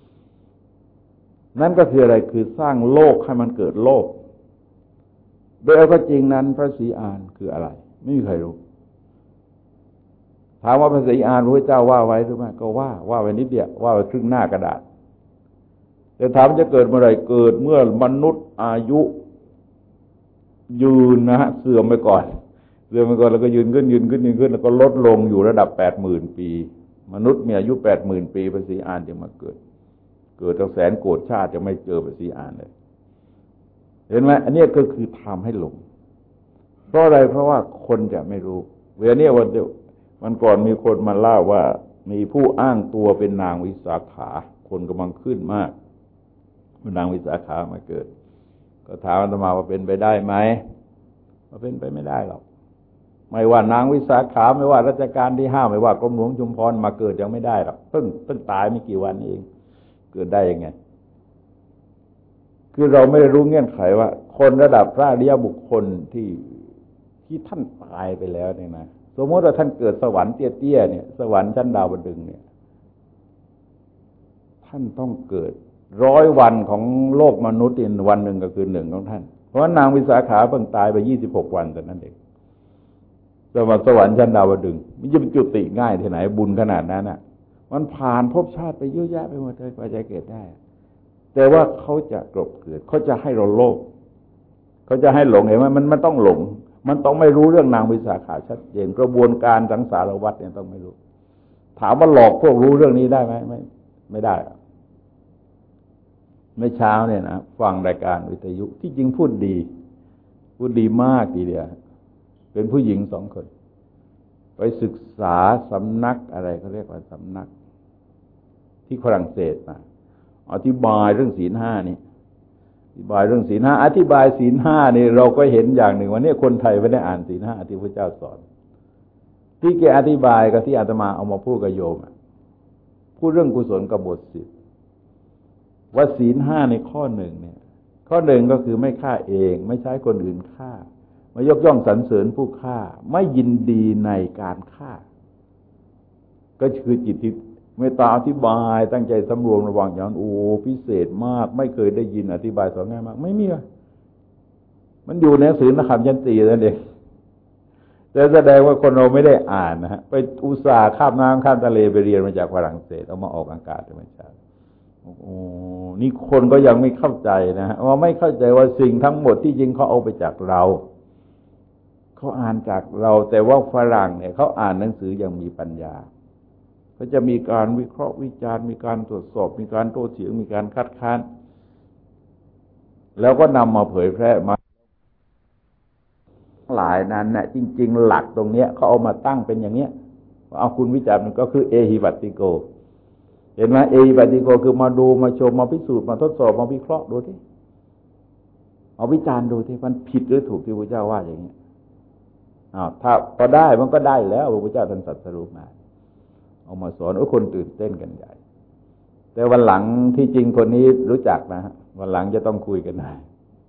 นั่นก็คืออะไรคือสร้างโลกให้มันเกิดโลภโดยเอาก็จริงนั้นภาษีอ่านคืออะไรไม่มีใครรู้ถามว่าภาษีอ่านพระเจ้าว่าไว้หรือไม่ก็ว่าไว้นิดเดียวว่าไว้ครึ่งหน้ากระดาษแต่ถามจะเกิดเมื่อไรเกิดเมื่อมนุษย์อายุยืนนะฮะเสื่อมไปก่อนแล้วก็ยืนขึ้นแล้วก็ลดลงอยู่ระดับ 80,000 ปีมนุษย์มีอายุ 80,000 ปีภาษีอ่านจึงมาเกิดตั้งแสนโกรธชาติจะไม่เจอภาษีอ่านเลยเห็นไหมอันนี้ก็คือทำให้หลงเพราะอะไรเพราะว่าคนจะไม่รู้เวลานี้วันก่อนมีคนมาเล่าว่ามีผู้อ้างตัวเป็นนางวิสาขาคนกำลังขึ้นมากนางวิสาขามาเกิดก็ถามอาตมาว่าเป็นไปได้ไหมว่าเป็นไปไม่ได้หรอกไม่ว่านางวิสาขาไม่ว่ารัชกาลที่ 5ไม่ว่ากรมหลวงชุมพรมาเกิดยังไม่ได้หรอกเพิ่งตายไม่กี่วันเองเกิดได้ยังไงคือเราไม่รู้เงื่อนไขว่าคนระดับพระอริยบุคคลที่ท่านตายไปแล้วเนี่ยนะสมมติว่าท่านเกิดสวรรค์เตี้ยๆเนี่ยสวรรค์ชั้นดาวดึงส์เนี่ยท่านต้องเกิด100 วันของโลกมนุษย์อีกวันหนึ่งก็คือ1ของท่านเพราะนางวิสาขาเพิ่งตายไป26 วันแต่นั้นเองสวรรค์ชั้นดาวดึงส์มันจะเป็นจุติง่ายที่ไหนบุญขนาดนั้นน่ะมันผ่านภพชาติไปเยอะแยะไปหมดเลยกว่าจะเกิดได้แต่ว่าเขาจะกลบเกลื่อนเขาจะให้เราโลภเขาจะให้หลงเห็นไหมมันต้องหลงมันต้องไม่รู้เรื่องนางวิสาขาชัดเจนกระบวนการสังสารวัฏเนี่ยต้องไม่รู้ถามว่าหลอกพวกรู้เรื่องนี้ได้ไหมไม่ได้เมื่อเช้าเนี่ยนะฟังรายการวิทยุที่จริงพูดดีมากทีเดียวเป็นผู้หญิง2 คนไปศึกษาสำนักอะไรเขาเรียกว่าสำนักที่ฝรั่งเศสมาอธิบายเรื่องศีล 5นี่อธิบายเรื่องศีล 5อธิบายศีล 5นี่เราก็เห็นอย่างหนึ่งว่าเนี่ยคนไทยไม่ได้อ่านศีล 5ที่พระเจ้าสอนที่แกอธิบายกับที่อาตมาเอามาพูดกับโยมพูดเรื่องกุศลกบฏ10ว่าศีล 5ในข้อ1เนี่ยข้อ1ก็คือไม่ฆ่าเองไม่ใช้คนอื่นฆ่าไม่ยกย่องสรรเสริญผู้ฆ่าไม่ยินดีในการฆ่าก็คือจิตที่เมตตาอธิบายตั้งใจสำรวมระวังอย่างโอ้พิเศษมากไม่เคยได้ยินอธิบายสอนง่ายมากไม่มีมันอยู่ในหนังสือนักขับยันตีนั่นเองแต่แสดงว่าคนเราไม่ได้อ่านนะฮะไปอุตส่าห์ข้ามน้ำข้ามทะเลไปเรียนมาจากฝรั่งเศสเอามาออกอากาศไม่ใช่โอ้นี่คนก็ยังไม่เข้าใจนะฮะว่าไม่เข้าใจว่าสิ่งทั้งหมดที่จริงเขาเอาไปจากเราเขาอ่านจากเราแต่ว่าฝรั่งเนี่ยเขาอ่านหนังสืออย่างมีปัญญาเขาจะมีการวิเคราะห์วิจารณ์มีการตรวจสอบมีการโต้เถียงมีการคัดค้านแล้วก็นำมาเผยแพร่มาหลายนั้นเนี่ยจริงๆหลักตรงเนี้ยเขาเอามาตั้งเป็นอย่างเนี้ยเอาคุณวิจารณ์มันก็คือเอหิปัสสิโกเห็นไหมเอหิปัสสิโกคือมาดูมาชมมาพิสูจน์มาทดสอบมาวิเคราะห์ดูที่เอาวิจารณ์ดูที่มันผิดหรือถูกที่พระเจ้าว่าอย่างนี้ถ้าพอได้มันก็ได้แล้วพระพุทธเจ้าท่านตรัสรู้มาเอามาสอนคนตื่นเต้นกันใหญ่แต่วันหลังที่จริงคนนี้รู้จักนะฮะวันหลังจะต้องคุยกันหน่อย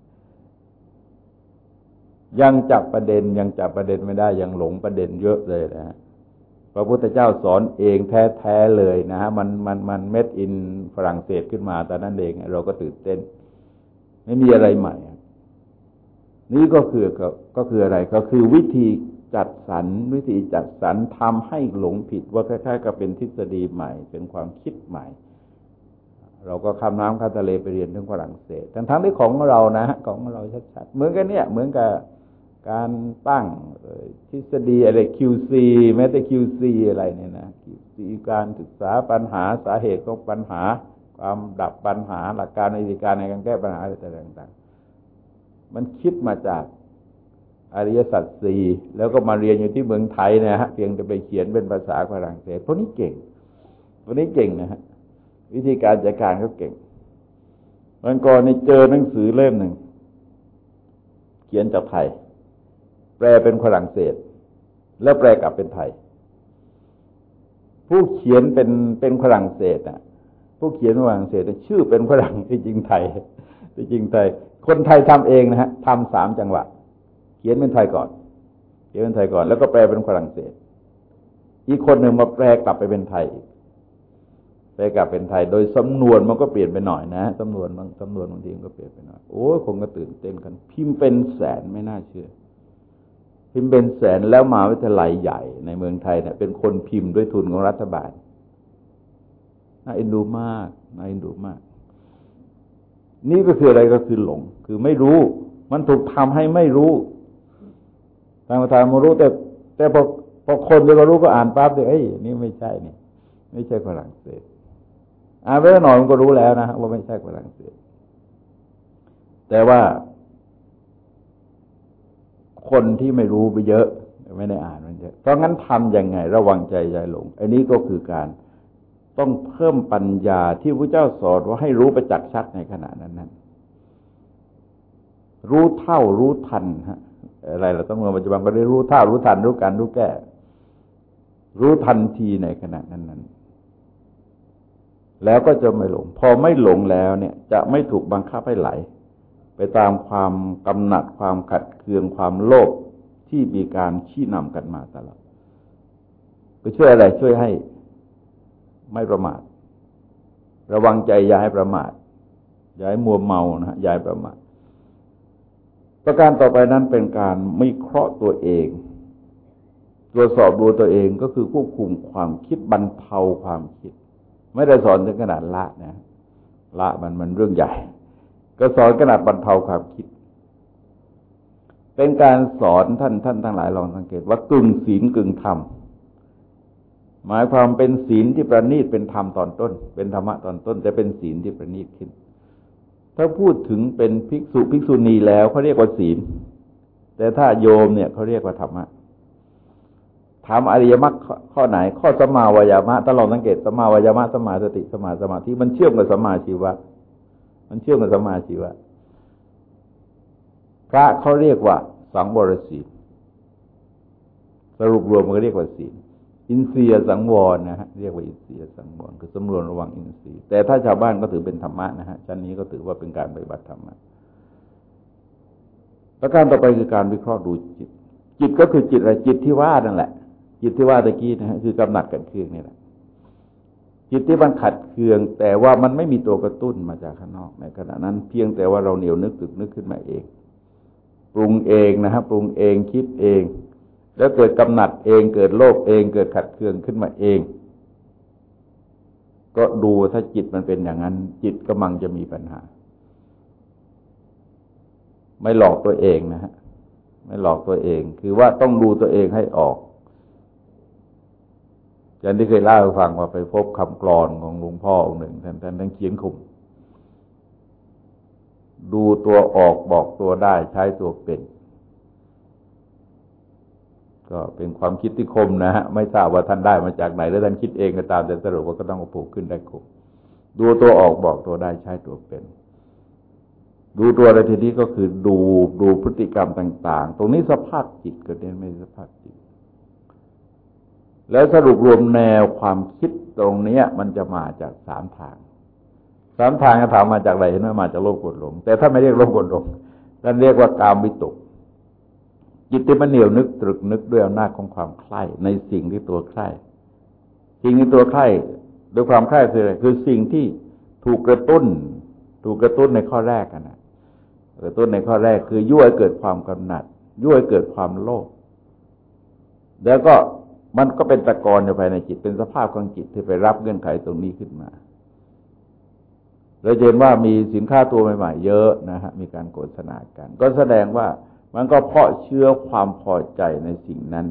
ยังจับประเด็นไม่ได้ยังหลงประเด็นเยอะเลยนะฮะพระพุทธเจ้าสอนเองแท้ๆเลยนะฮะมันเม็ดอินฝรั่งเศสขึ้นมาแต่นั้นเองเราก็ตื่นเต้นไม่มีอะไรใหม่นี่ก็คืออะไรก็คือวิธีจัดสรรทำให้หลงผิดว่าคล้ายๆกับเป็นทฤษฎีใหม่เป็นความคิดใหม่เราก็ข้ามน้ำข้ามทะเลไปเรียนเรื่องฝรั่งเศสทั้งที่ของเรานะของเราชัดๆเหมือนกันเนี่ยเหมือนกับการตั้งทฤษฎีอะไร QC แม้แต่ QC อะไรเนี่ยนะ QC การศึกษาปัญหาสาเหตุของปัญหาความดับปัญหาหลักการวิธีการในการแก้ปัญหาอะไรต่างๆมันคิดมาจากอริยสัจ4แล้วก็มาเรียนอยู่ที่เมืองไทยนะฮะเพียงแต่ไปเขียนเป็นภาษาฝรั่งเศสพวกนี้เก่งนะฮะวิธีการจัดการเขาเก่งวันก่อนนี่เจอหนังสือเล่มหนึ่งเขียนจากไทยแปลเป็นฝรั่งเศสแล้วแปลกลับเป็นไทยผู้เขียนเป็นฝรั่งเศสอ่ะผู้เขียนฝรั่งเศสชื่อเป็นฝรั่งที่จริงไทยคนไทยทำเองนะฮะทำ3 จังหวะเขียนเป็นไทยก่อนแล้วก็แปลเป็นฝรั่งเศสอีกคนหนึ่งมาแปลกลับไปเป็นไทยแปลกลับเป็นไทยโดยสำนวนมันก็เปลี่ยนไปหน่อยนะสำนวนบางทีมันก็เปลี่ยนไปหน่อยโอ้ยคงก็ตื่นเต้นกันพิมพ์เป็นแสนไม่น่าเชื่อพิมพ์เป็นแสนแล้วมหาวิทยาลัยใหญ่ในเมืองไทยเนี่ยเป็นคนพิมพ์ด้วยทุนของรัฐบาลน่าเอ็นดูมากนี่ก็คืออะไรก็คือหลงคือไม่รู้มันถูกทำให้ไม่รู้ทางประธานมารู้แต่พอคนที่เขารู้ก็อ่านปั๊บเลยนี่ไม่ใช่นี่ไม่ใช่ฝรั่งเศสอ่านไปหน่อยมันก็รู้แล้วนะว่าไม่ใช่ฝรั่งเศสแต่ว่าคนที่ไม่รู้ไปเยอะไม่ได้อ่านมันเยอะเพราะงั้นทำยังไงระวังใจอย่าหลงอันนี้ก็คือการต้องเพิ่มปัญญาที่พระเจ้าสอนว่าให้รู้ประจักษ์ชัดในขณะนั้นรู้เท่ารู้ทันฮะอะไรเราต้องเมื่อปัจจุบันก็ได้รู้เท่ารู้ทันรู้การรู้แก้รู้ทันทีในขณะนั้นแล้วก็จะไม่หลงพอไม่หลงแล้วเนี่ยจะไม่ถูกบังคับให้ไหลไปตามความกำหนัดความขัดเคืองความโลภที่มีการชี้นำกันมาตลอดก็ช่วยอะไรช่วยให้ไม่ประมาทระวังใจอย่าให้ประมาทอย่าให้มัวเมานะอย่าให้ประมาทประการต่อไปนั้นเป็นการวิเคราะห์ตัวเองตรวจสอบดูตัวเองก็คือควบคุมความคิดบรรเทาความคิดไม่ได้สอนถึงขนาดละนะละมันเรื่องใหญ่ก็สอนขนาดบรรเทาความคิดเป็นการสอนท่านทั้งหลายลองสังเกตว่ากึ่งศีลกึ่งธรรมหมายความเป็นศีลที่ประณีตเป็นธรรมตอนต้นเป็นธรรมะตอนต้นแต่เป็นศีลที่ประณีตขึ้นถ้าพูดถึงเป็นภิกษุภิกษุณีแล้วเขาเรียกว่าศีลแต่ถ้าโยมเนี่ยเขาเรียกว่าธรรมะถามอริยมรรคข้อไหนข้อสัมมาวายามะตลอดสังเกตสัมมาวายามะสัมมาสติสัมมาสมาธิมันเชื่อมกับสัมมาชีวะมันเชื่อมกับสัมมาชีวะพระเขาเรียกว่าสังวรศีลสรุปรวมมันก็เรียกว่าศีลอินทรียสังวรนะฮะเรียกว่าอินทรียสังวรคือสำรวมระวังอินทรีย์แต่ถ้าชาวบ้านก็ถือเป็นธรรมะนะฮะชั้นนี้ก็ถือว่าเป็นการปฏิบัติธรรมะประการต่อไปคือการวิเคราะห์ดูจิตจิตก็คือจิตอะไรจิตที่ว่านั่นแหละจิตที่ว่าตะกี้นะฮะคือกำหนัดกันเคืองนี่แหละจิตที่มันขัดเคืองแต่ว่ามันไม่มีตัวกระตุ้นมาจากข้างนอกในขณะนั้นเพียงแต่ว่าเราเหนียวนึกตึกนึกขึ้นมาเองปรุงเองนะฮะปรุงเองคิดเองแล้วเกิดกำหนัดเองเกิดโลภเองเกิดขัดเคืองขึ้นมาเองก็ดูถ้าจิตมันเป็นอย่างนั้นจิตกำลังจะมีปัญหาไม่หลอกตัวเองนะฮะไม่หลอกตัวเองคือว่าต้องดูตัวเองให้ออกอย่างที่เคยเล่าให้ฟังว่าไปพบคำกลอนของหลวงพ่อองค์หนึ่งท่านเขียนคมดูตัวออกบอกตัวได้ใช้ตัวเป็นก็เป็นความคิดที่คมนะฮะไม่ทราบว่าท่านได้มาจากไหนแล้วท่านคิดเองก็ตามแต่สรุปว่าก็ต้องผูกขึ้นได้คมดูตัวออกบอกตัวได้ใช้ตัวเป็นดูตัวในที่นี้ก็คือดูพฤติกรรมต่างๆตรงนี้สภาพจิตก็เนี่ยไม่สภาพจิตแล้วสรุปรวมแนวความคิดตรงนี้มันจะมาจาก3 ทางจะถามมาจากไหนเห็นไหมมาจากโลภโกรธหลงแต่ถ้าไม่เรียกโลภโกรธหลงท่านเรียกว่ากามวิตกจิตที่มันเหนียวนึกตรึกนึกด้วยอำนาจของความใคร่ในสิ่งที่ตัวใคร่สิ่งที่ตัวใคร่ด้วยความใคร่คืออะไรคือสิ่งที่ถูกกระตุ้นในข้อแรกนะกระตุ้นในข้อแรกคือยั่วให้เกิดความกำหนัดยั่วให้เกิดความโลภแล้วก็มันก็เป็นตะกอนอยู่ภายในจิตเป็นสภาพของจิตที่ไปรับเงื่อนไขตรงนี้ขึ้นมาเราเห็นว่ามีสินค้าตัวใหม่ๆเยอะนะฮะมีการโฆษณากันก็แสดงว่ามันก็เพาะเชื้อความพอใจในสิ่งนั้น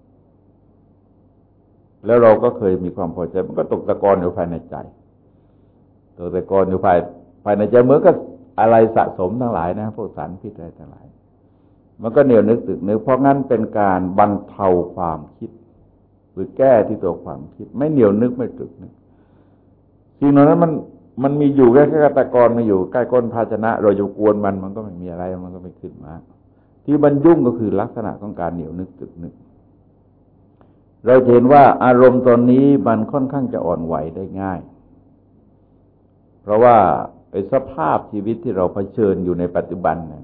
แล้วเราก็เคยมีความพอใจมันก็ตกตะกอนอยู่ภายในใจตกตะกอนอยู่ภายในใจเหมือนกับอะไรสะสมทั้งหลายนะพวกสารพิษอะไรทั้งหลายมันก็เหนียวนึกตึกนึกเพราะงั้นเป็นการบรรเทาความคิดหรือแก้ที่ตัวความคิดไม่เหนียวนึกไม่ตึกนึกสิ่งนั้นมันมีอยู่แค่ตะกอนมาอยู่ใกล้ก้นภาชนะเราจะกวนมันก็ไม่มีอะไรมันก็ไม่ขึ้นมาที่บรรยุ่งก็คือลักษณะของการเหนียวนึกตึกนึกเราเห็นว่าอารมณ์ตอนนี้มันค่อนข้างจะอ่อนไหวได้ง่ายเพราะว่าไอ้สภาพชีวิตที่เราเผชิญอยู่ในปัจจุบันเนี่ย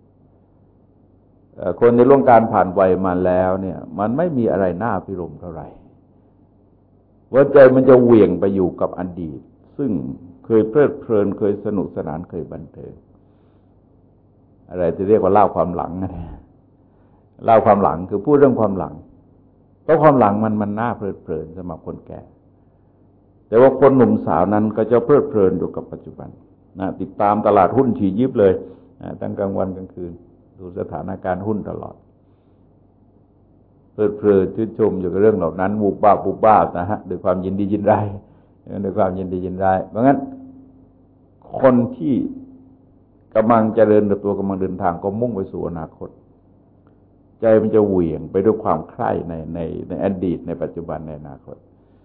คนในล่วงการผ่านวัยมาแล้วเนี่ยมันไม่มีอะไรน่าพิรมเท่าไหร่หัวใจมันจะเหวี่ยงไปอยู่กับอดีตซึ่งเคยเพลิดเพลินเคยสนุกสนานเคยบันเทิงอะไรที่เรียกว่าเล่าความหลังเล่าความหลังคือพูดเรื่องความหลังเพราะความหลังมันน่าเพลิดเพลินสำหรับคนแก่แต่ว่าคนหนุ่มสาวนั้นก็จะเพลิดเพลินอยู่กับปัจจุบันนะติดตามตลาดหุ้นถี่ยิบเลยตั้งกลางวันกลางคืนดูสถานการณ์หุ้นตลอดเพลิดเพลินชื่นชมอยู่กับเรื่องเหล่านั้นบุบบ้านะฮะด้วยความยินดียินร้ายด้วยความยินดียินร้ายเพราะงั้นคนที่กำลังเจริญตัวกำลังเดินทางก็มุ่งไปสู่อนาคตใจมันจะเหวี่ยงไปด้วยความใคร่ในอดีตในปัจจุบันในอนาคต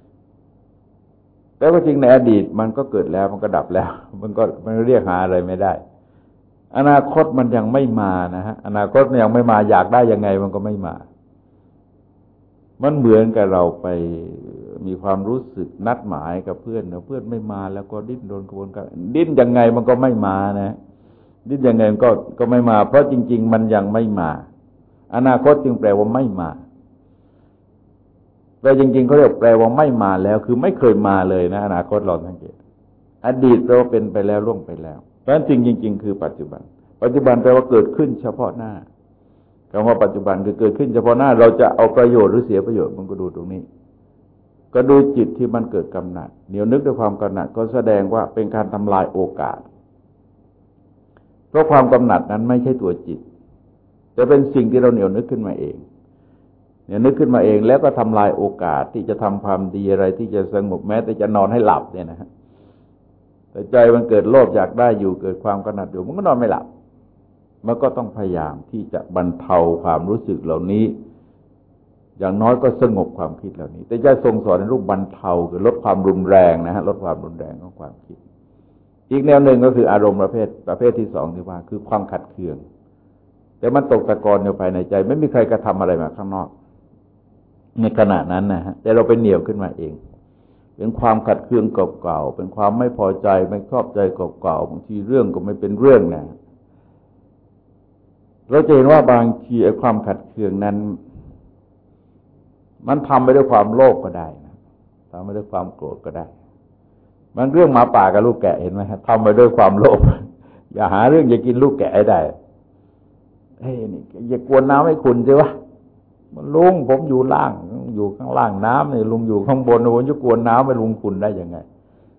แล้วก็จริงในอดีตมันก็เกิดแล้วมันก็ดับแล้วมันเรียกหาอะไรไม่ได้อนาคตมันยังไม่มานะฮะอนาคตมันยังไม่มาอยากได้ยังไงมันก็ไม่มามันเหมือนกับเราไปมีความรู้สึกนัดหมายกับเพื่อนไม่มาแล้วก็ดิ้นรนกระวนกระวายดิ้นยังไงมันก็ไม่มานะดิ้นยังไงก็ไม่มาเพราะจริงๆมันยังไม่มาอนาคตจึงแปลว่าไม่มาแต่จริงๆเขาเรียกแปลว่าไม่มาแล้วคือไม่เคยมาเลยนะอนาคตเราสังเกตอดีตแปลว่าเป็นไปแล้วล่วงไปแล้วเพราะฉะนั้นจริงๆคือปัจจุบันแปลว่าเกิดขึ้นเฉพาะหน้าคำว่าปัจจุบันคือเกิดขึ้นเฉพาะหน้าเราจะเอาประโยชน์หรือเสียประโยชน์มันก็ดูตรงนี้ก็ดูจิตที่มันเกิดกำหนัดเหนียวนึกด้วยความกำหนัดก็แสดงว่าเป็นการทำลายโอกาสเพราะความกำหนัดนั้นไม่ใช่ตัวจิตแต่เป็นสิ่งที่เราเหนียวนึกขึ้นมาเองเนี่ยนึกขึ้นมาเองแล้วก็ทำลายโอกาสที่จะทำความดีอะไรที่จะสงบแม้แต่จะนอนให้หลับเนี่ยนะฮะแต่ใจมันเกิดโลภอยากได้อยู่เกิดความกำหนัดอยู่มันก็นอนไม่หลับมันก็ต้องพยายามที่จะบรรเทาความรู้สึกเหล่านี้อย่างน้อยก็สงบความคิดเหล่านี้แต่จะทรงสอนในรูปบรรเทาคือลดความรุนแรงนะฮะลดความรุนแรงของความคิดอีกแนวหนึ่งก็คืออารมณ์ประเภทที่สองที่ว่าคือความขัดเคืองแต่มันตกตะกอนอยู่ภายในใจไม่มีใครกระทำอะไรมาข้างนอกในขณะนั้นนะฮะแต่เราเป็นเหนี่ยวขึ้นมาเองเป็นความขัดเคืองเก่าๆเป็นความไม่พอใจไม่ชอบใจเก่าๆบางทีเรื่องก็ไม่เป็นเรื่องนะเราจะเห็นว่าบางทีไอ้ความขัดเคืองนั้นมันทำไปด้วยความโลภก็ได้นะทำไปด้วยความโกรธก็ได้มันเรื่องหมาป่ากับลูกแกะเห็นไหมฮะทำไปด้วยความโลภอย่าหาเรื่องจะกินลูกแกะให้ได้เฮ้ยนี่อย่ากวนน้ำให้คุณใช่ปะลุงผมอยู่ล่างอยู่ข้างล่างน้ำนี่ลุงอยู่ข้างบนผมจะกวนน้ำไปลุงคุณได้ยังไง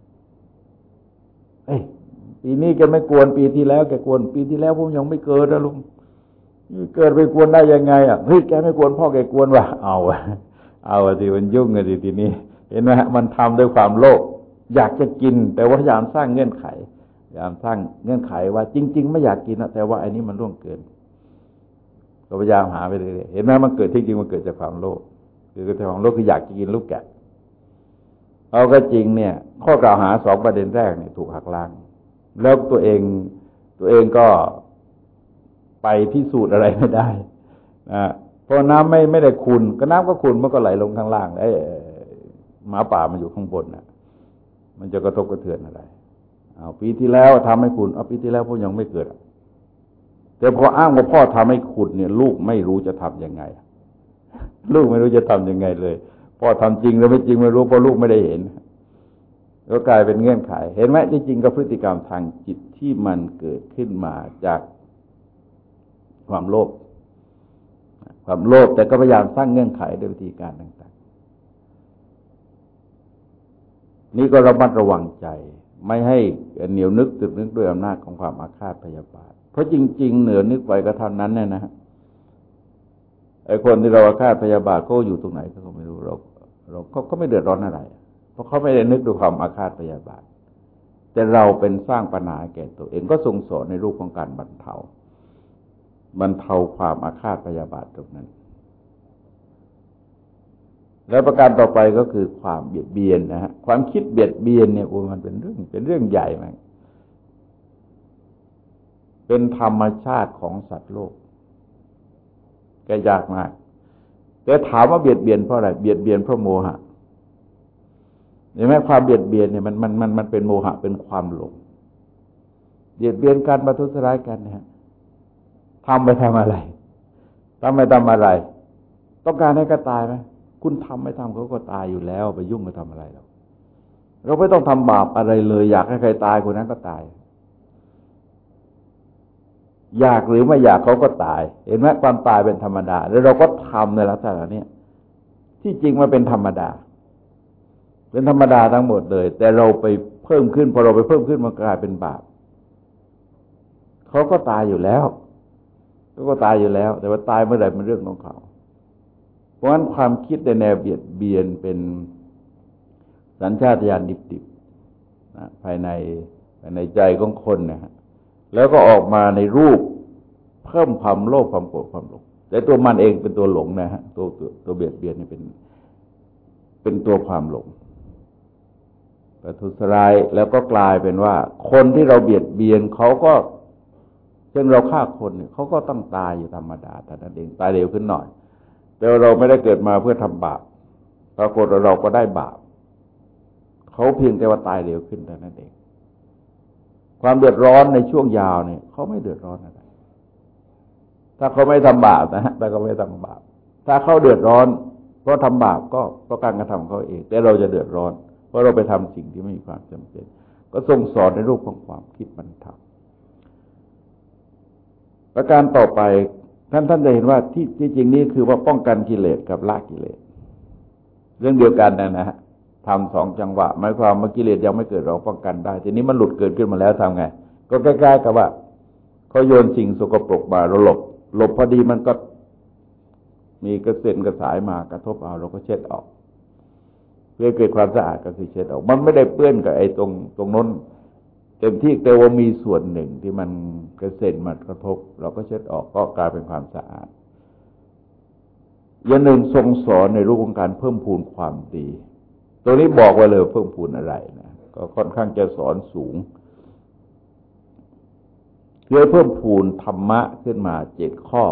เฮ้ยปีนี้แกไม่กวนปีที่แล้วแกกวนปีที่แล้วผมยังไม่เกิดนะลุงเกิดไปกวนได้ยังไงอ่ะเฮ้ยแกไม่กวนพ่อแกกวนวะเอาสิมันยุ่งกันทีนี้เห็นไหมฮะมันทำด้วยความโลภอยากจะกินแต่ว่าพยายามสร้างเงื่อนไขพยายามสร้างเงื่อนไขว่าจริงๆไม่อยากกินนะแต่ว่าไอ้นี้มันล่วงเกินก็พยายามหาไปเรื่อยๆเห็นไหมมันเกิดที่จริงมันเกิดจากความโลภคือความโลภคืออยากจะกินลูกแกะเอาก็จริงเนี่ยข้อกล่าวหาสองประเด็นแรกเนี่ยถูกหักล้างแล้วตัวเองก็ไปพิสูจน์อะไรไม่ได้เพราะน้ำไม่ได้ขุ่นก็น้ำก็ขุ่นมันก็ไหลลงข้างล่างไอ้หมาป่ามันอยู่ข้างบนน่ะมันจะกระทบกระเทือนอะไรปีที่แล้วทำให้ขุ่นปีที่แล้วพวกยังไม่เกิดแต่พออ้างว่าพ่อทำให้ขุ่นเนี่ยลูกไม่รู้จะทำยังไงลูกไม่รู้จะทำยังไงเลยพ่อทำจริงหรือไม่จริงไม่รู้เพราะลูกไม่ได้เห็นก็กลายเป็นเงื่อนไขเห็นไหมจริงๆก็พฤติกรรมทางจิตที่มันเกิดขึ้นมาจากความโลภแต่ก็พยายามสร้างเงื่อนไขด้วยวิธีการต่างๆนี่ก็ระมัดระวังใจไม่ให้เหนียวนึกตึกนึกด้วยอำนาจของความอาฆาตพยาบาทเพราะจริงๆเหนือนึกไปก็เท่านั้นเนี่ยนะไอ้คนที่เราอาฆาตพยาบาทเขาอยู่ตรงไหนก็ไม่รู้เราก็ไม่เดือดร้อนอะไรเพราะเขาไม่ได้นึกด้วยความอาฆาตพยาบาทแต่เราเป็นสร้างปัญหาแก่ตัวเองก็ทรงสอนในรูปของการบรรเทาความอาฆาตพยาบาทตรงนั้นแล้วประการต่อไปก็คือความเบียดเบียนนะฮะความคิดเบียดเบียนเนี่ยมันเป็นเรื่องใหญ่มากเป็นธรรมชาติของสัตว์โลกแกยากมากแต่ถามว่าเบียดเบียนเพราะอะไรเบียดเบียนเพราะโมหะเห็นไหมความเบียดเบียนเนี่ยมันเป็นโมหะเป็นความหลงเบียดเบียนกันประทุษร้ายกันนะฮะทำไปทำอะไรต้องการให้ก็ตายไหมคุณทำไม่ทำเขาก็ตายอยู่แล้วไปยุ่งไปทำอะไรเราไม่ต้องทำบาปอะไรเลยอยากให้ใครตายคนนั้นก็ตายอยากหรือไม่อยากเขาก็ตายเห็นไหมความตายเป็นธรรมดาแล้วเราก็ทำในลักษณะนี้ที่จริงมันเป็นธรรมดาทั้งหมดเลยแต่เราไปเพิ่มขึ้นพอเราไปเพิ่มขึ้นมันกลายเป็นบาปเขาก็ตายอยู่แล้วแต่ว่าตายเมื่อไหร่เป็นเรื่องของเขาเพราะฉะนั้นความคิดในแนวเบียดเบียนเป็นสัญชาตญาณดิบๆภายในใจของคนนะฮะแล้วก็ออกมาในรูปเพิ่มความโลภความโกรธความหลงแต่ตัวมันเองเป็นตัวหลงนะฮะตัวเบียดเบียนนี่เป็นตัวความหลงประทุษร้ายแล้วก็กลายเป็นว่าคนที่เราเบียดเบียนเขาก็เช่นเราฆ่าคนเนี่ยเขาก็ต้องตายอยู่ธรรมดาแต่นั้นเองตายเร็วขึ้นหน่อยแต่เราไม่ได้เกิดมาเพื่อทำบาปปรากฏเราก็ได้บาปเขาเพียงแต่ว่าตายเร็วขึ้นแต่นั้นเองความเดือดร้อนในช่วงยาวเนี่ยเขาไม่เดือดร้อนอะไรถ้าเขาไม่ทำบาปนะฮะถ้าเขาไม่ทำบาปถ้าเขาเดือดร้อนเพราะทำบาปก็เพราะการกระทำเขาเองแต่เราจะเดือดร้อนเพราะเราไปทำสิ่งที่ไม่มีความจำเป็นก็ทรงสอนในรูปของความคิดบรรเทาประการต่อไปท่านจะเห็นว่าที่จริงนี่คือว่าป้องกันกิเลสกับละกิเลสเรื่องเดียวกันนะฮะทำสองจังหวะหมายความว่ากิเลสยังไม่เกิดเราป้องกันได้ทีนี้มันหลุดเกิดขึ้นมาแล้วทำไงก็ใกล้ๆกับว่าเขาโยนสิ่งสกปรกมาเราหลบหลบพอดีมันก็มีกระเซ็นกระสายมากระทบเอาเราก็เช็ดออกเพื่อเกิดความสะอาดก็คือเช็ดออกมันไม่ได้เปื้อนกับไอ้ตรงนั้นเต็มที่แต่ว่ามีส่วนหนึ่งที่มันกระเซ็นมากระทบเราก็เช็ดออกก็กลายเป็นความสะอาดอย่างหนึ่งทรงสอนในรูปของการเพิ่มพูนความดีตัวนี้บอกไว้เลยเพิ่มพูนอะไรนะก็ค่อนข้างจะสอนสูงเพื่อเพิ่มพูนธรรมะขึ้นมา7 ข้อ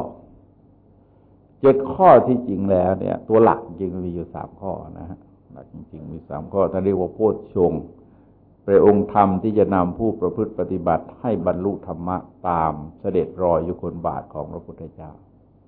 ที่จริงแล้วเนี่ยตัวหลักจริงมีอยู่3 ข้อนะฮะหลักจริงๆมี3 ข้อท่านเรียกว่าโพชฌงค์เป็นองค์ธรรมที่จะนำผู้ประพฤติปฏิบัติให้บรรลุธรรมะตามเสด็จรอยอยู่คนบาทของพระพุทธเจ้า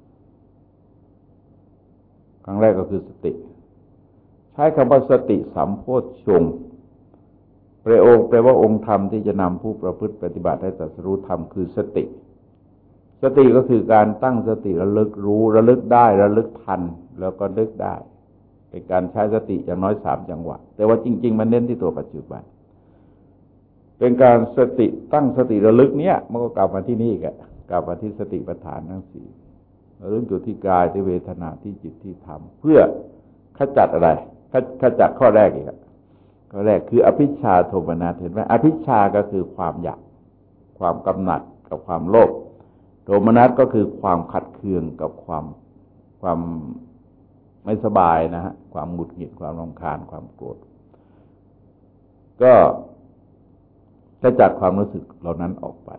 ครั้งแรกก็คือสติใช้คำว่าสติสัมโพชฌงค์แปลว่าองค์ธรรมที่จะนำผู้ประพฤติปฏิบัติให้ตรัสรู้ธรรมคือสติก็คือการตั้งสติระลึกรู้ระลึกได้ระลึกทันแล้วก็นึกได้เป็นการใช้สติอย่างน้อย3 จังหวะแต่ว่าจริงๆมันเน้นที่ตัวปัจจุบันเป็นการสติตั้งสติระลึกเนี้ยมันก็กลับมาที่นี่กันกลับมาที่สติปัฏฐานทั้ง4ระลึกอยู่ที่กายที่เวทนาที่จิตที่ธรรมเพื่อขจัดอะไรขจัดข้อแรกอีกข้อแรกคืออภิชฌาโทมนัสเห็นไหมอภิชฌาก็คือความอยากความกำหนัดกับความโลภโทมนัสก็คือความขัดเคืองกับความไม่สบายนะฮะความหงุดหงิดความรำคาญความโกรธก็จะจัดความรู้สึกเหล่านั้นออกไป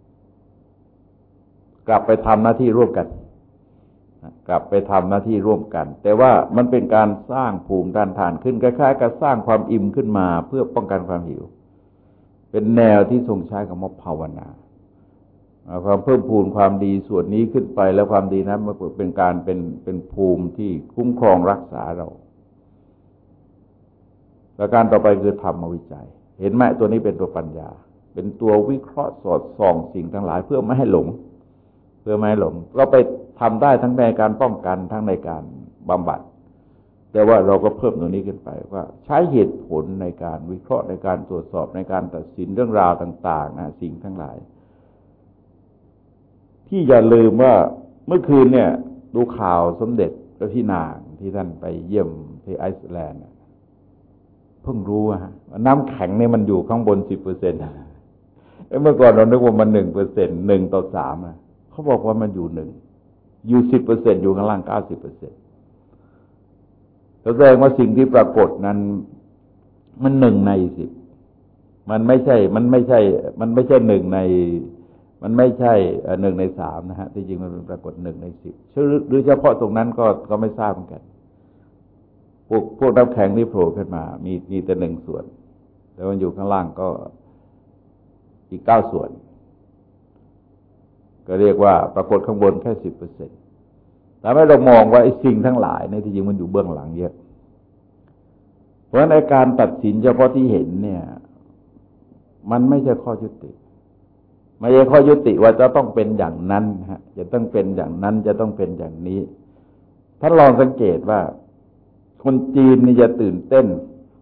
กลับไปทำหน้าที่ร่วมกันแต่ว่ามันเป็นการสร้างภูมิต้านทานขึ้นคล้ายๆกับสร้างความอิ่มขึ้นมาเพื่อป้องกันความหิวเป็นแนวที่ทรงใช้คำว่าภาวนาความเพิ่มพูนความดีส่วนนี้ขึ้นไปแล้วความดีนั้นมันเป็นการเป็นภูมิที่คุ้มครองรักษาเราประการต่อไปคือธรรมวิจัยเห็นไหมตัวนี้เป็นตัวปัญญาเป็นตัววิเคราะห์สอดส่องสิ่งทั้งหลายเพื่อไม่ให้หลงเราไปทำได้ทั้งในการป้องกันทั้งในการบำบัดแต่ว่าเราก็เพิ่มตัวนี้ขึ้นไปว่าใช้เหตุผลในการวิเคราะห์ในการตรวจสอบในการตัดสินเรื่องราวต่างๆสิ่งทั้งหลายที่อย่าลืมว่าเมื่อคืนเนี่ยดูข่าวสมเด็จพระพี่นางที่ท่านไปเยี่ยมที่ไอซ์แลนด์เพิ่งรู้ว่าน้ำแข็งเนี่ยมันอยู่ข้างบน 10% เมื่อก่อนเรานึกว่ามัน 1% 1:3เขาบอกว่ามันอยู่ 10% อยู่ข้างล่าง 90%แสดงว่าสิ่งที่ปรากฏนั้นมัน1 ใน 10มันไม่ใช่1 ใน 3นะฮะที่จริงมันปรากฏ1 ใน 10หรือเฉพาะตรงนั้นก็ไม่ทราบเหมือนกันพวกน้ำแข็งที่โผล่ขึ้นมามีแต่1 ส่วนแต่มันอยู่ข้างล่างก็อีก9 ส่วนก็เรียกว่าปรากฏข้างบนแค่ 10% แต่ไม่เรามองว่าไอ้สิ่งทั้งหลายในที่จริงมันอยู่เบื้องหลังเยอะเพราะฉะนั้นการตัดสินเฉพาะที่เห็นเนี่ยมันไม่ใช่ข้อยุติไม่ใช่ข้อยุติว่าจะต้องเป็นอย่างนั้นฮะจะต้องเป็นอย่างนั้นจะต้องเป็นอย่างนี้ท่านลองสังเกตว่าคนจีนนี่จะตื่นเต้น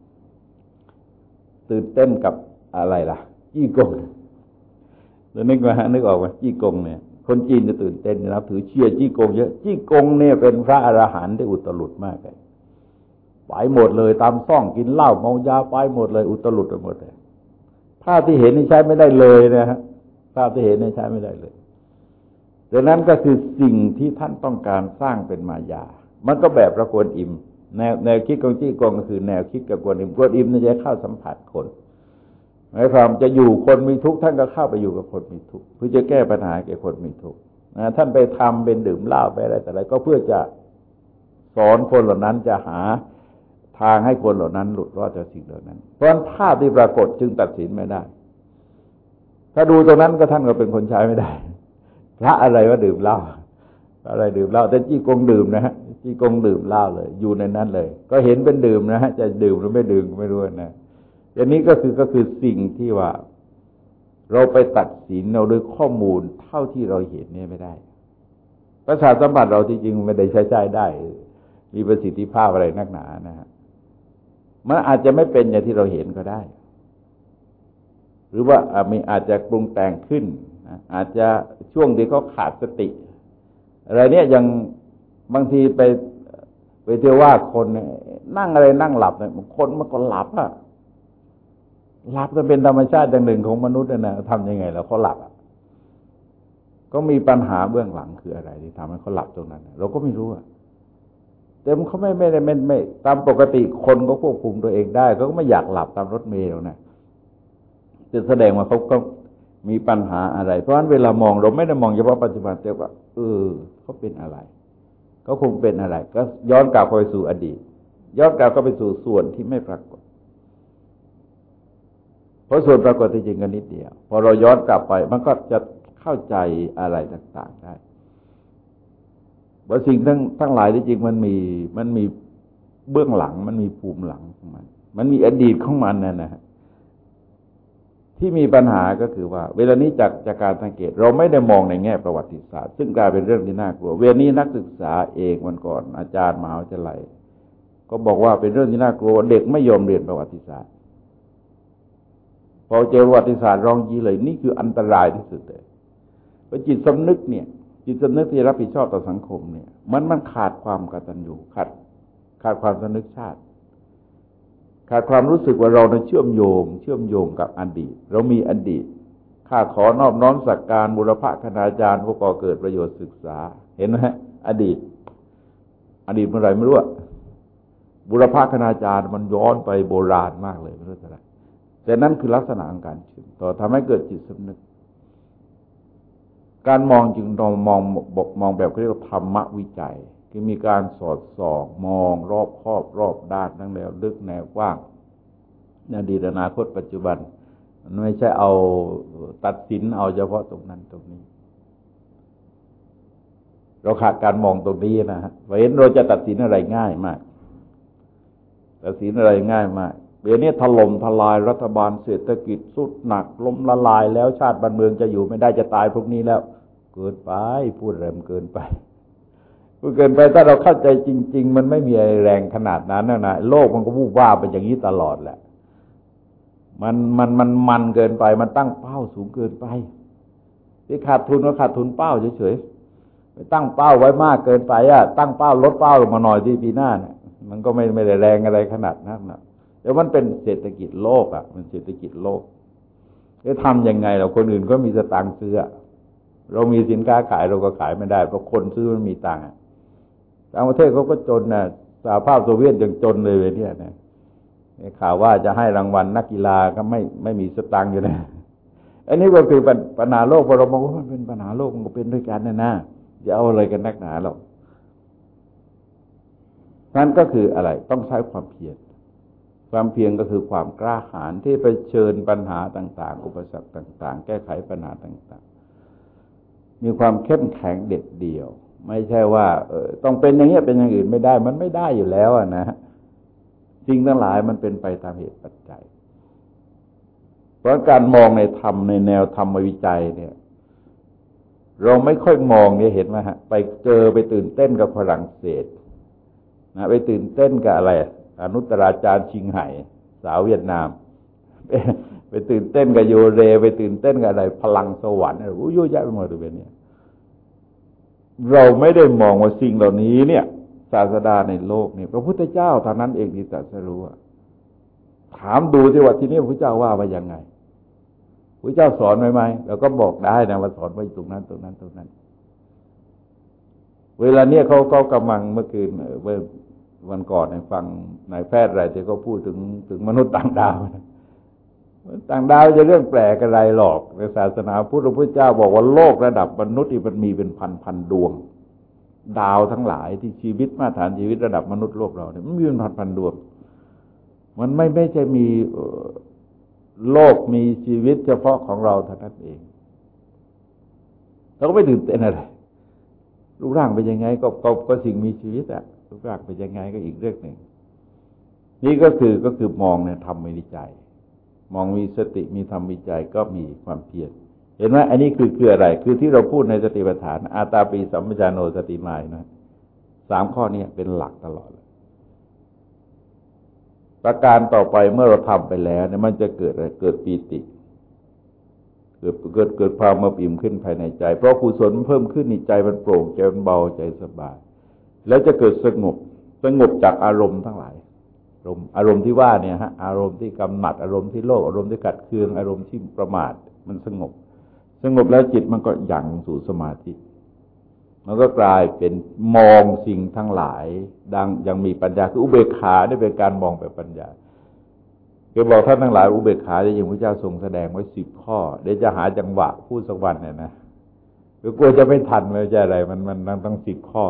กับอะไรล่ะจี้กงแล้วนึกออกว่าจี้กงเนี่ยคนจีนจะตื่นเต้นนับถือเชื่อจี้กงเยอะจี้กงเนี่ยเป็นพระอรหันต์ที่อุตรุดมากเลยไปหมดเลยตามซ่องกินเหล้าเมายาไปหมดเลยอุตรุดไปหมดเลยภาพที่เห็นนี่ใช้ไม่ได้เลยนะฮะภาพที่เห็นนี่ใช้ไม่ได้เลยดังนั้นก็คือสิ่งที่ท่านต้องการสร้างเป็นมายามันก็แบบพระกวนอิมแนวคิดของจี้กงก็คือแนวคิดกับกวนอิมนี่จะเข้าสัมผัสคนหมายความจะอยู่คนมีทุกข์ท่านก็เข้าไปอยู่กับคนมีทุกข์เพื่อจะแก้ปัญหาแก่คนมีทุกข์ท่านไปทำเป็นดื่มเหล้าไปอะไรแต่อะไรก็เพื่อจะสอนคนเหล่านั้นจะหาทางให้คนเหล่านั้นหลุดรอดจากสิ่งเหล่านั้นเพราะฉะนั้นภาพที่ปรากฏจึงตัดสินไม่ได้ถ้าดูตรงนั้นก็ท่านก็เป็นคนใช้ไม่ได้พระอะไรว่าดื่มเหล้าอะไรดื่มเหล้าแต่จี้กงดื่มนะฮะจี้กงดื่มเหล้าเลยอยู่ในนั้นเลยก็เห็นเป็นดื่มนะฮะจะดื่มหรือไม่ดื่มไม่รู้นะอย่างนี้ก็คือสิ่งที่ว่าเราไปตัดสินเราด้วยข้อมูลเท่าที่เราเห็นเนี่ยไม่ได้ประสาทสัมผัสเราที่จริงไม่ได้ใช้ได้มีประสิทธิภาพอะไรนักหนานะฮะมันอาจจะไม่เป็นอย่างที่เราเห็นก็ได้หรือว่าอาจจะปรุงแต่งขึ้นอาจจะช่วงที่เขาขาดสติอะไรเนี่ยยังบางทีไปเที่ยวว่าคนนั่งอะไรนั่งหลับเนี่ยคนมันก็หลับอะหลับจะเป็นธรรมชาติอย่างหนึ่งของมนุษย์นะทำยังไงแล้วเขาหลับอ่ะก็มีปัญหาเบื้องหลังคืออะไรที่ทำให้เขาหลับตรงนั้นเราก็ไม่รู้อ่ะแต่เขาไม่ตามปกติคนก็ควบคุมตัวเองได้เขาก็ไม่อยากหลับตามรถเมล์หรอกนะจะแสดงว่าเขาก็มีปัญหาอะไรเพราะฉะนั้นเวลามองเราไม่ได้มองเฉพาะปัจจุบันแต่ว่าเขาเป็นอะไรเขาคงเป็นอะไรก็ย้อนกลับไปสู่อดีตย้อนกลับก็ไปสู่ส่วนที่ไม่ปรากฏเพราะส่วนปรากฏจริงๆกันนิดเดียวพอเราย้อนกลับไปมันก็จะเข้าใจอะไรต่างๆได้ว่าสิ่งทั้งหลายที่จริงมันมีเบื้องหลังมันมีภูมิหลังของมันมีอดีตของมันนะฮะที่มีปัญหาก็คือว่าเวลานี้จากการสังเกตเราไม่ได้มองในแง่ประวัติศาสตร์ซึ่งกลายเป็นเรื่องที่น่ากลัวเวลานี้นักศึกษาเองวันก่อนอาจารย์มหาวิทยาลัยก็บอกว่าเป็นเรื่องที่น่ากลัวเด็กไม่ยอมเรียนประวัติศาสตร์พอเจอประวัติศาสตร์ร้องยีเลยนี่คืออันตรายที่สุดเลยเพราะจิตสำนึกเนี่ยจิตสำนึกที่รับผิดชอบต่อสังคมเนี่ยมันขาดความกตัญญูขาดความสำนึกชาติขาดความรู้สึกว่าเราเนี่ยเชื่อมโยงกับอดีตเรามีอดีตข้าขอนอบน้อมสักการบุรพคณาจารย์ผู้ก่อเกิดประโยชน์ศึกษาเห็นไหมอดีตเมื่อไหร่ไม่รู้อะบุรพคณาจารย์มันย้อนไปโบราณมากเลยไม่รู้เท่าไหร่แต่นั่นคือลักษณะของการเชื่อมต่อทำให้เกิดจิตสำนึกการมองจึงต้องมองแบบเรียกว่าธรรมวิจัยคือมีการสอดส่องมองรอบคอบรอบด้านทั้งแนวลึกแนวกว้างอดีตอนาคตปัจจุบันมันไม่ใช่เอาตัดสินเอาเฉพาะตรงนั้นตรงนี้เราขาดการมองตรงนี้นะฮะเห็นเราจะตัดสินอะไรง่ายมากตัดสินอะไรง่ายมากเดี๋ยวนี้ถล่มทลายรัฐบาลเศรษฐกิจสุดหนักล้มละลายแล้วชาติบ้านเมืองจะอยู่ไม่ได้จะตายพวกนี้แล้วเกินไปพูดแรงเกินไปถ้าเราเข้าใจจริงๆมันไม่มีอะไรแรงขนาดนั้นนะโลกมันก็วูบวาบไปอย่างนี้ตลอดแหละมันเกินไปมันตั้งเป้าสูงเกินไปที่ขาดทุนก็ขาดทุนเป้าเฉยๆไปตั้งเป้าไว้มากเกินไปตั้งเป้าลดเป้าลงมาหน่อยที่ปีหน้าเนี่ยมันก็ไม่ได้แรงอะไรขนาดนั้นนะแต่มันเป็นเศรษฐกิจโลกมันเศรษฐกิจโลกจะทำยังไงเราคนอื่นก็มีสตางค์ซื้อเรามีสินค้าขายเราก็ขายไม่ได้เพราะคนซื้อมันมีตังค์ต่างประเทศเขาก็จนนะสหภาพโซเวียตยังจนเลยเนี่ยนะข่าวว่าจะให้รางวัลนักกีฬาก็ไม่มีสตางค์อยู่นะอันนี้ก็คือปัญหาโลกพอเรามองว่ามันเป็นปัญหาโลกมันก็เป็นด้วยกันนะจะเอาอะไรกันนักหนาหรอกนั่นก็คืออะไรต้องใช้ความเพียรก็คือความกล้าหาญที่ไปเชิญปัญหาต่างๆอุปสรรคต่างๆแก้ไขปัญหาต่างๆมีความเข้มแข็งเด็ดเดี่ยวไม่ใช่ว่าต้องเป็นอย่างนี้เป็นอย่างอื่นไม่ได้มันไม่ได้อยู่แล้วนะสิ่งทั้งหลายมันเป็นไปตามเหตุปัจจัยเพราะการมองในธรรมในแนวธรรมวิจัยเนี่ยเราไม่ค่อยมองเนี่ยเห็นไหมฮะไปตื่นเต้นกับฝรั่งเศสนะไปตื่นเต้นกับอะไรอนุตตราจารย์ชิงไห่สาวเวียดนามไปตื่นเต้นกับโยเรไปตื่นเต้นกับอะไรพลังสวรรค์โอ้ยเยอะแยะไปหมดเลยเนี่ยเราไม่ได้มองว่าสิ่งเหล่านี้เนี่ยศาสดาในโลกนี่พระพุทธเจ้าเท่านั้นเองที่ตรัสรู้ถามดูที่ว่าที่นี่พระพุทธเจ้าว่ายังไงพระเจ้าสอนไหมเราก็บอกได้นะว่าสอนไว้ตรงนั้นเวลาเนี้ยเขากำลังเมื่อคืนวันก่อนในฟังนายแพทย์อะไรที่เขาพูดถึงมนุษย์ต่างดาวจะเรื่องแปลกอะไรหรอกในศาสนาพุทธพระพุทธเจ้าบอกว่าโลกระดับมนุษย์ที่มันมีเป็นพันดวงดาวทั้งหลายที่ชีวิตมาตรฐานชีวิตระดับมนุษย์โลกเราเนี่ยมันมีเป็นพันดวงมันไม่ใช่มีโลกมีชีวิตเฉพาะของเราเท่านั้นเองเราก็ไม่ตื่นเต้นอะไรรูปร่างเป็นยังไงก็สิ่งมีชีวิตรูปร่างเป็นยังไงก็อีกเรื่องหนึ่งนี่ก็คือมองเนี่ยทำวิจัยมองมีสติมีธรรมวิจัยก็มีความเพียรเห็นไหมอันนี้คืออะไรคือที่เราพูดในสติปัฏฐานอาตาปีสัมปชานโนสติมานะ3ข้อนี้เป็นหลักตลอดเลยประการต่อไปเมื่อเราทำไปแล้วเนี่ยมันจะเกิดอะไรเกิดปีติเกิดความมาอิ่มขึ้นภายในใจเพราะกุศลเพิ่มขึ้นในใจมันโปร่งใจมันเบาใจสบายแล้วจะเกิดสงบจากอารมณ์ทั้งหลายอารมณ์ที่ว่าเนี่ยฮะอารมณ์ที่กำหนัดอารมณ์ที่โลภอารมณ์ที่ขัดเคืองอารมณ์ที่ประมาทมันสงบแล้วจิตมันก็หยั่งสู่สมาธิมันก็กลายเป็นมองสิ่งทั้งหลายดังยังมีปัญญาคืออุเบกขาได้เป็นการมองแบบปัญญาคือบอกท่านทั้งหลายอุเบกขาจะยังพระเจ้าทรงแสดงไว้10 ข้อเดี๋ยวจะหาจังหวะพูดสักวันเนี่ยนะคือกลัวจะไม่ทันไม่ใช่อะไรมันต้อง10 ข้อ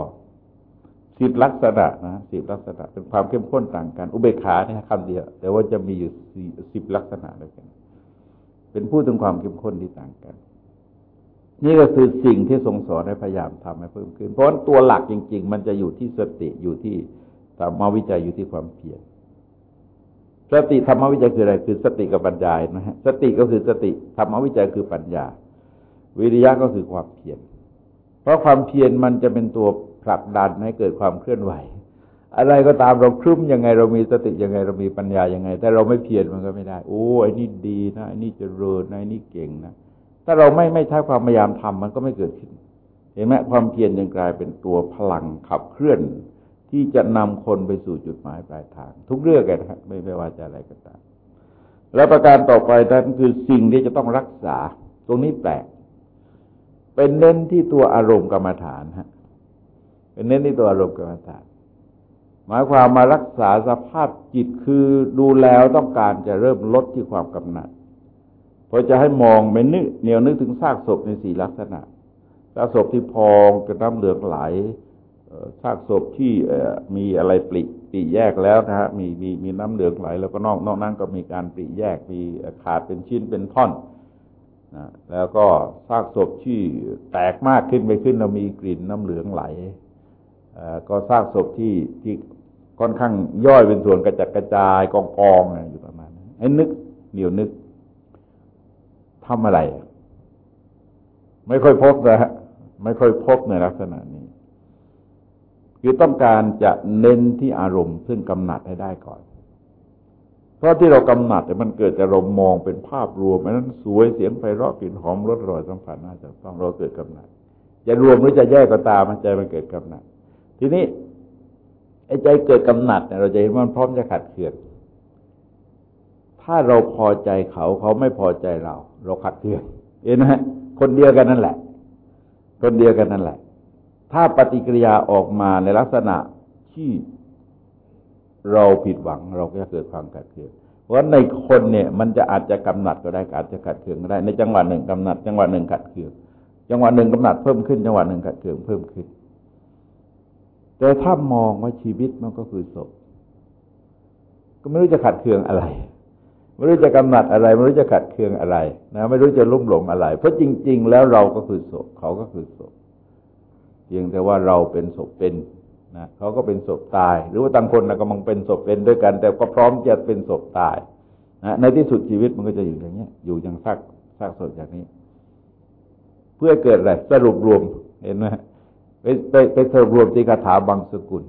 10 ลักษณะนะ10 ลักษณะเป็นความเข้มข้นต่างกันอุเบกขาเนี่ยคำเดียวแต่ว่าจะมีอยู่10 ลักษณะด้วยกันเป็นพูดถึงความเข้มข้นที่ต่างกันนี่ก็คือสิ่งที่ทรงสอนให้พยายามทำให้เพิ่มขึ้นเพราะตัวหลักจริงๆมันจะอยู่ที่สติอยู่ที่ธรรมวิจัยอยู่ที่ความเพียรสติธรรมวิจัยคืออะไรคือสติกับปัญญานะฮะสติก็คือสติธรรมวิจัยคือปัญญาวิริยะก็คือความเพียรเพราะความเพียรมันจะเป็นตัวผลักดันให้เกิดความเคลื่อนไหวอะไรก็ตามเราคลุ้มยังไงเรามีสติยังไงเรามีปัญญายังไงแต่เราไม่เพียรมันก็ไม่ได้โอ้ไอ้นี่ดีนะไอ้นี่เจริญนะไอ้นี่เก่งนะถ้าเราไม่ใช้ความพยายามทำมันก็ไม่เกิดขึ้นเห็นไหมความเพียรยังกลายเป็นตัวพลังขับเคลื่อนที่จะนำคนไปสู่จุดหมายปลายทางทุกเรื่องกันนะไม่ว่าจะอะไรก็ตามแล้วประการต่อไปนั่นคือสิ่งที่จะต้องรักษาตรงนี้แปลกเป็นเน้นที่ตัวอารมณ์กรรมฐานฮะเป็นเน้นที่ตัวอารมณ์กรรมฐานหมายความมารักษาสภาพจิตคือดูแล้วต้องการจะเริ่มลดที่ความกำหนัดพอจะให้มองไปเหนียวนึกถึงซากศพใน4 ลักษณะซากศพที่พองกระน้ำเหลืองไหลซากศพที่มีอะไรปริแยกแล้วนะฮะมีน้ำเหลืองไหลแล้วก็นอกนั้นก็มีการปริแยกมีขาดเป็นชิ้นเป็นท่อนนะแล้วก็ซากศพที่แตกมากขึ้นไปขึ้นแล้วมีกลิ่นน้ำเหลืองไหลก็ซากศพที่ค่อนข้างย่อยเป็นส่วนกระจัดกระจายกองอยู่ประมาณนั้นให้นึกเหนียวนึกทำอะไรไม่ค่อยพบนะฮะไม่ค่อยพบในลักษณะนี้คือต้องการจะเน้นที่อารมณ์ซึ่งกำหนัดให้ได้ก่อนเพราะที่เรากำหนัดแต่มันเกิดจากเรามองเป็นภาพรวมนั้นสวยเสียงไพเราะกลิ่นหอมรสอร่อยสัมผัสน่าจะต้องเราเกิดกำหนัดจะรวมหรือจะแยกก็ตามมันใจมันเกิดกำหนัดทีนี้ไอ้ใจเกิดกำหนัดเนี่ยเราจะเห็นมันพร้อมจะขัดเคืองถ้าเราพอใจเขาไม่พอใจเราขัดเคืองเห็นไหมคนเดียวกันนั่นแหละถ้าปฏิกิริยาออกมาในลักษณะที่เราผิดหวังเราก็จะเกิดความขัดเคืองเพราะในคนเนี่ยมันจะอาจจะกำหนัดก็ได้อาจจะขัดเคืองก็ได้ในจังหวะหนึ่งกำหนัดจังหวะหนึ่งขัดเคืองจังหวะหนึ่งกำหนัดเพิ่มขึ้นจังหวะหนึ่งขัดเคืองเพิ่มขึ้นแต่ถ้ามองว่าชีวิตมันก็คือศพก็ไม่รู้จะขัดเคืองอะไรไม่รู้จะกำหนัดอะไรไม่รู้จะขัดเคืองอะไรนะไม่รู้จะลุ่มหลงอะไรเพราะจริงๆแล้วเราก็คือศพเขาก็คือศพเพียงแต่ว่าเราเป็นศพเป็นนะเขาก็เป็นศพตายหรือว่าต่างคนกำลังเป็นศพเป็นด้วยกันแต่ก็พร้อมจะเป็นศพตายนะในที่สุดชีวิตมันก็จะอยู่อย่างนี้อยู่อย่างซากศพอย่างนี้เพื่อเกิดอะไรสรุปรวมเห็นไหมไปสรุปรวมที่คาถาบางสกุล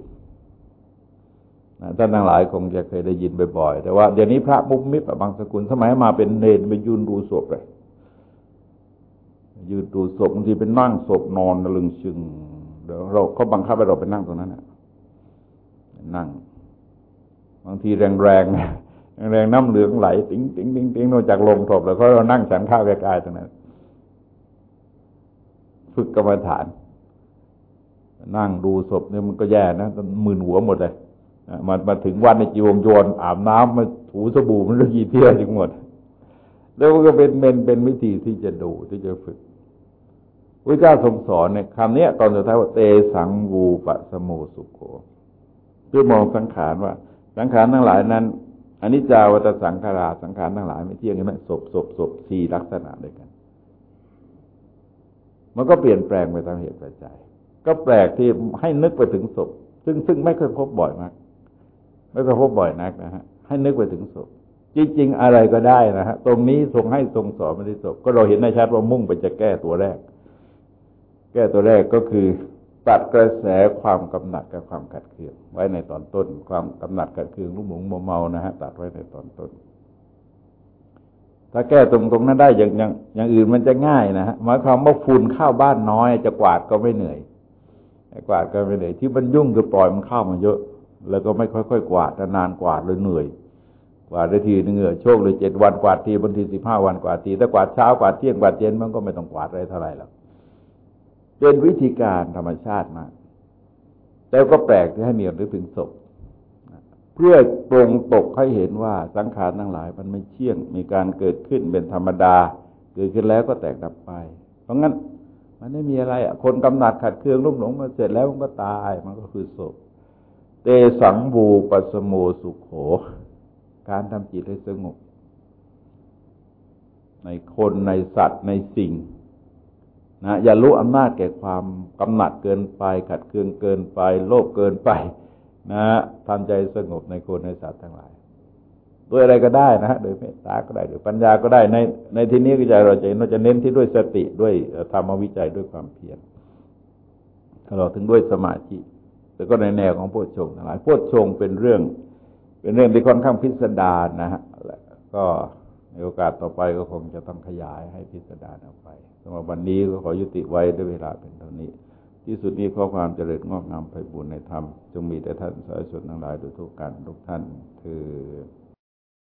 ท่านทั้งหลายคงจะเคยได้ยินบ่อยๆแต่ว่าเดี๋ยวนี้พระมุขมิบบางสกุลสมัยมาเป็นเนรไปยืนดูศพเลยยืนดูศพบางทีเป็นนั่งศพนอนลึงชึงเดี๋ยวเขาบังคับให้เราไปนั่งตรงนั้นนั่งบางทีแรงน้ำเหลืองไหลติ๋งนอกจากลงศพแล้วก็เรานั่งฉันข้าวไกลๆตรงนั้นฝึกกรรมฐานนั่งดูศพเนี่ยมันก็แย่นะมึนหัวหมดเลยมาถึงวันในจีวรโยนอาบน้ำมาถูสบู่มันเรื่องกี่เที่ยวทั้งหมดแล้วก็เป็นวิธีที่จะดูที่จะฝึกพระเจ้าทรงสอนเนี่ยคำนี้ตอนสุดท้ายว่าเตสังวูปะสโมสุโขเพื่อมองสังขารว่าสังขารทั้งหลายนั้นอนิจจาวัฏสังขาราสังขารทั้งหลายไม่เที่ยงใช่ไหมศพ4 ลักษณะด้วยกันมันก็เปลี่ยนแปลงไปตามเหตุปัจจัยก็แปลกที่ให้นึกไปถึงศพซึ่งไม่เคยพบบ่อยมากไม่เคยพบบ่อยนักนะฮะให้นึกไปถึงศพจริงๆอะไรก็ได้นะฮะตรงนี้ทรงให้ทรงสอนไม่ได้ศพก็เราเห็นในชัดว่ามุ่งไปจะแก้ตัวแรกก็คือตัดกระแสความกำหนัดกับความขัดเคืองไว้ในตอนต้นความกำหนัดขัดเคืองลุ่มหลงมัวเมานะฮะตัดไว้ในตอนต้นถ้าแก้ตรงนั้นได้อย่างอื่นมันจะง่ายนะฮะหมายความว่าฝุ่นเข้าบ้านน้อยจะกวาดก็ไม่เหนื่อยกวาดก็ไม่เหนื่อยที่มันยุ่งคือปล่อยมันเข้ามาเยอะแล้วก็ไม่ค่อยๆกวาดนานกวาดเลยเหนื่อยกวาดได้ทีนึงโชคเลย7 วันกวาดทีบางที15 วันกวาดทีถ้ากวาดเช้ากวาดเที่ยงกวาดเย็นมันก็ไม่ต้องกวาดอะไรเท่าไหร่หรอกเป็นวิธีการธรรมชาติมากแล้วก็แปลกที่ให้มีนึกถึงศพเพื่อปรงตกให้เห็นว่าสังขารทั้งหลายมันไม่เที่ยงมีการเกิดขึ้นเป็นธรรมดาเกิดขึ้นแล้วก็แตกดับไปเพราะงั้นมันไม่มีอะไรคนกำหนัดขัดเคืองรุ่มหลงมาเสร็จแล้วมันก็ตายมันก็คือศพเตสังบูปัสโมสุขโขการทำจิตให้สงบในคนในสัตว์ในสิ่งนะอย่ารู้อำนาจแก่ความกำหนัดเกินไปขัดเคืองเกินไปโลภเกินไปนะทำใจสงบในคนในสัตว์ทั้งหลายโดยอะไรก็ได้นะโดยเมตตาก็ได้โดยปัญญาก็ได้ในที่นี้เราจะเน้นที่ด้วยสติด้วยธรรมวิจัยด้วยความเพียรเราถึงด้วยสมาธิแต่ก็ในแนวของโพชฌงค์ทั้งหลายโพชฌงค์เป็นเรื่องที่ค่อนข้างพิสดารนะฮะก็ในโอกาสต่อไปก็คงจะต้องขยายให้พิสดารออกไปสำหรับวันนี้ก็ขอยุติไว้ด้วยเวลาเป็นเท่านี้ที่สุดนี้ขอความเจริญงอกงามไพบูลย์ในธรรมจงมีแต่ท่านสาธุชนทั้งหลายโดยทั่วกันทุกท่านคือ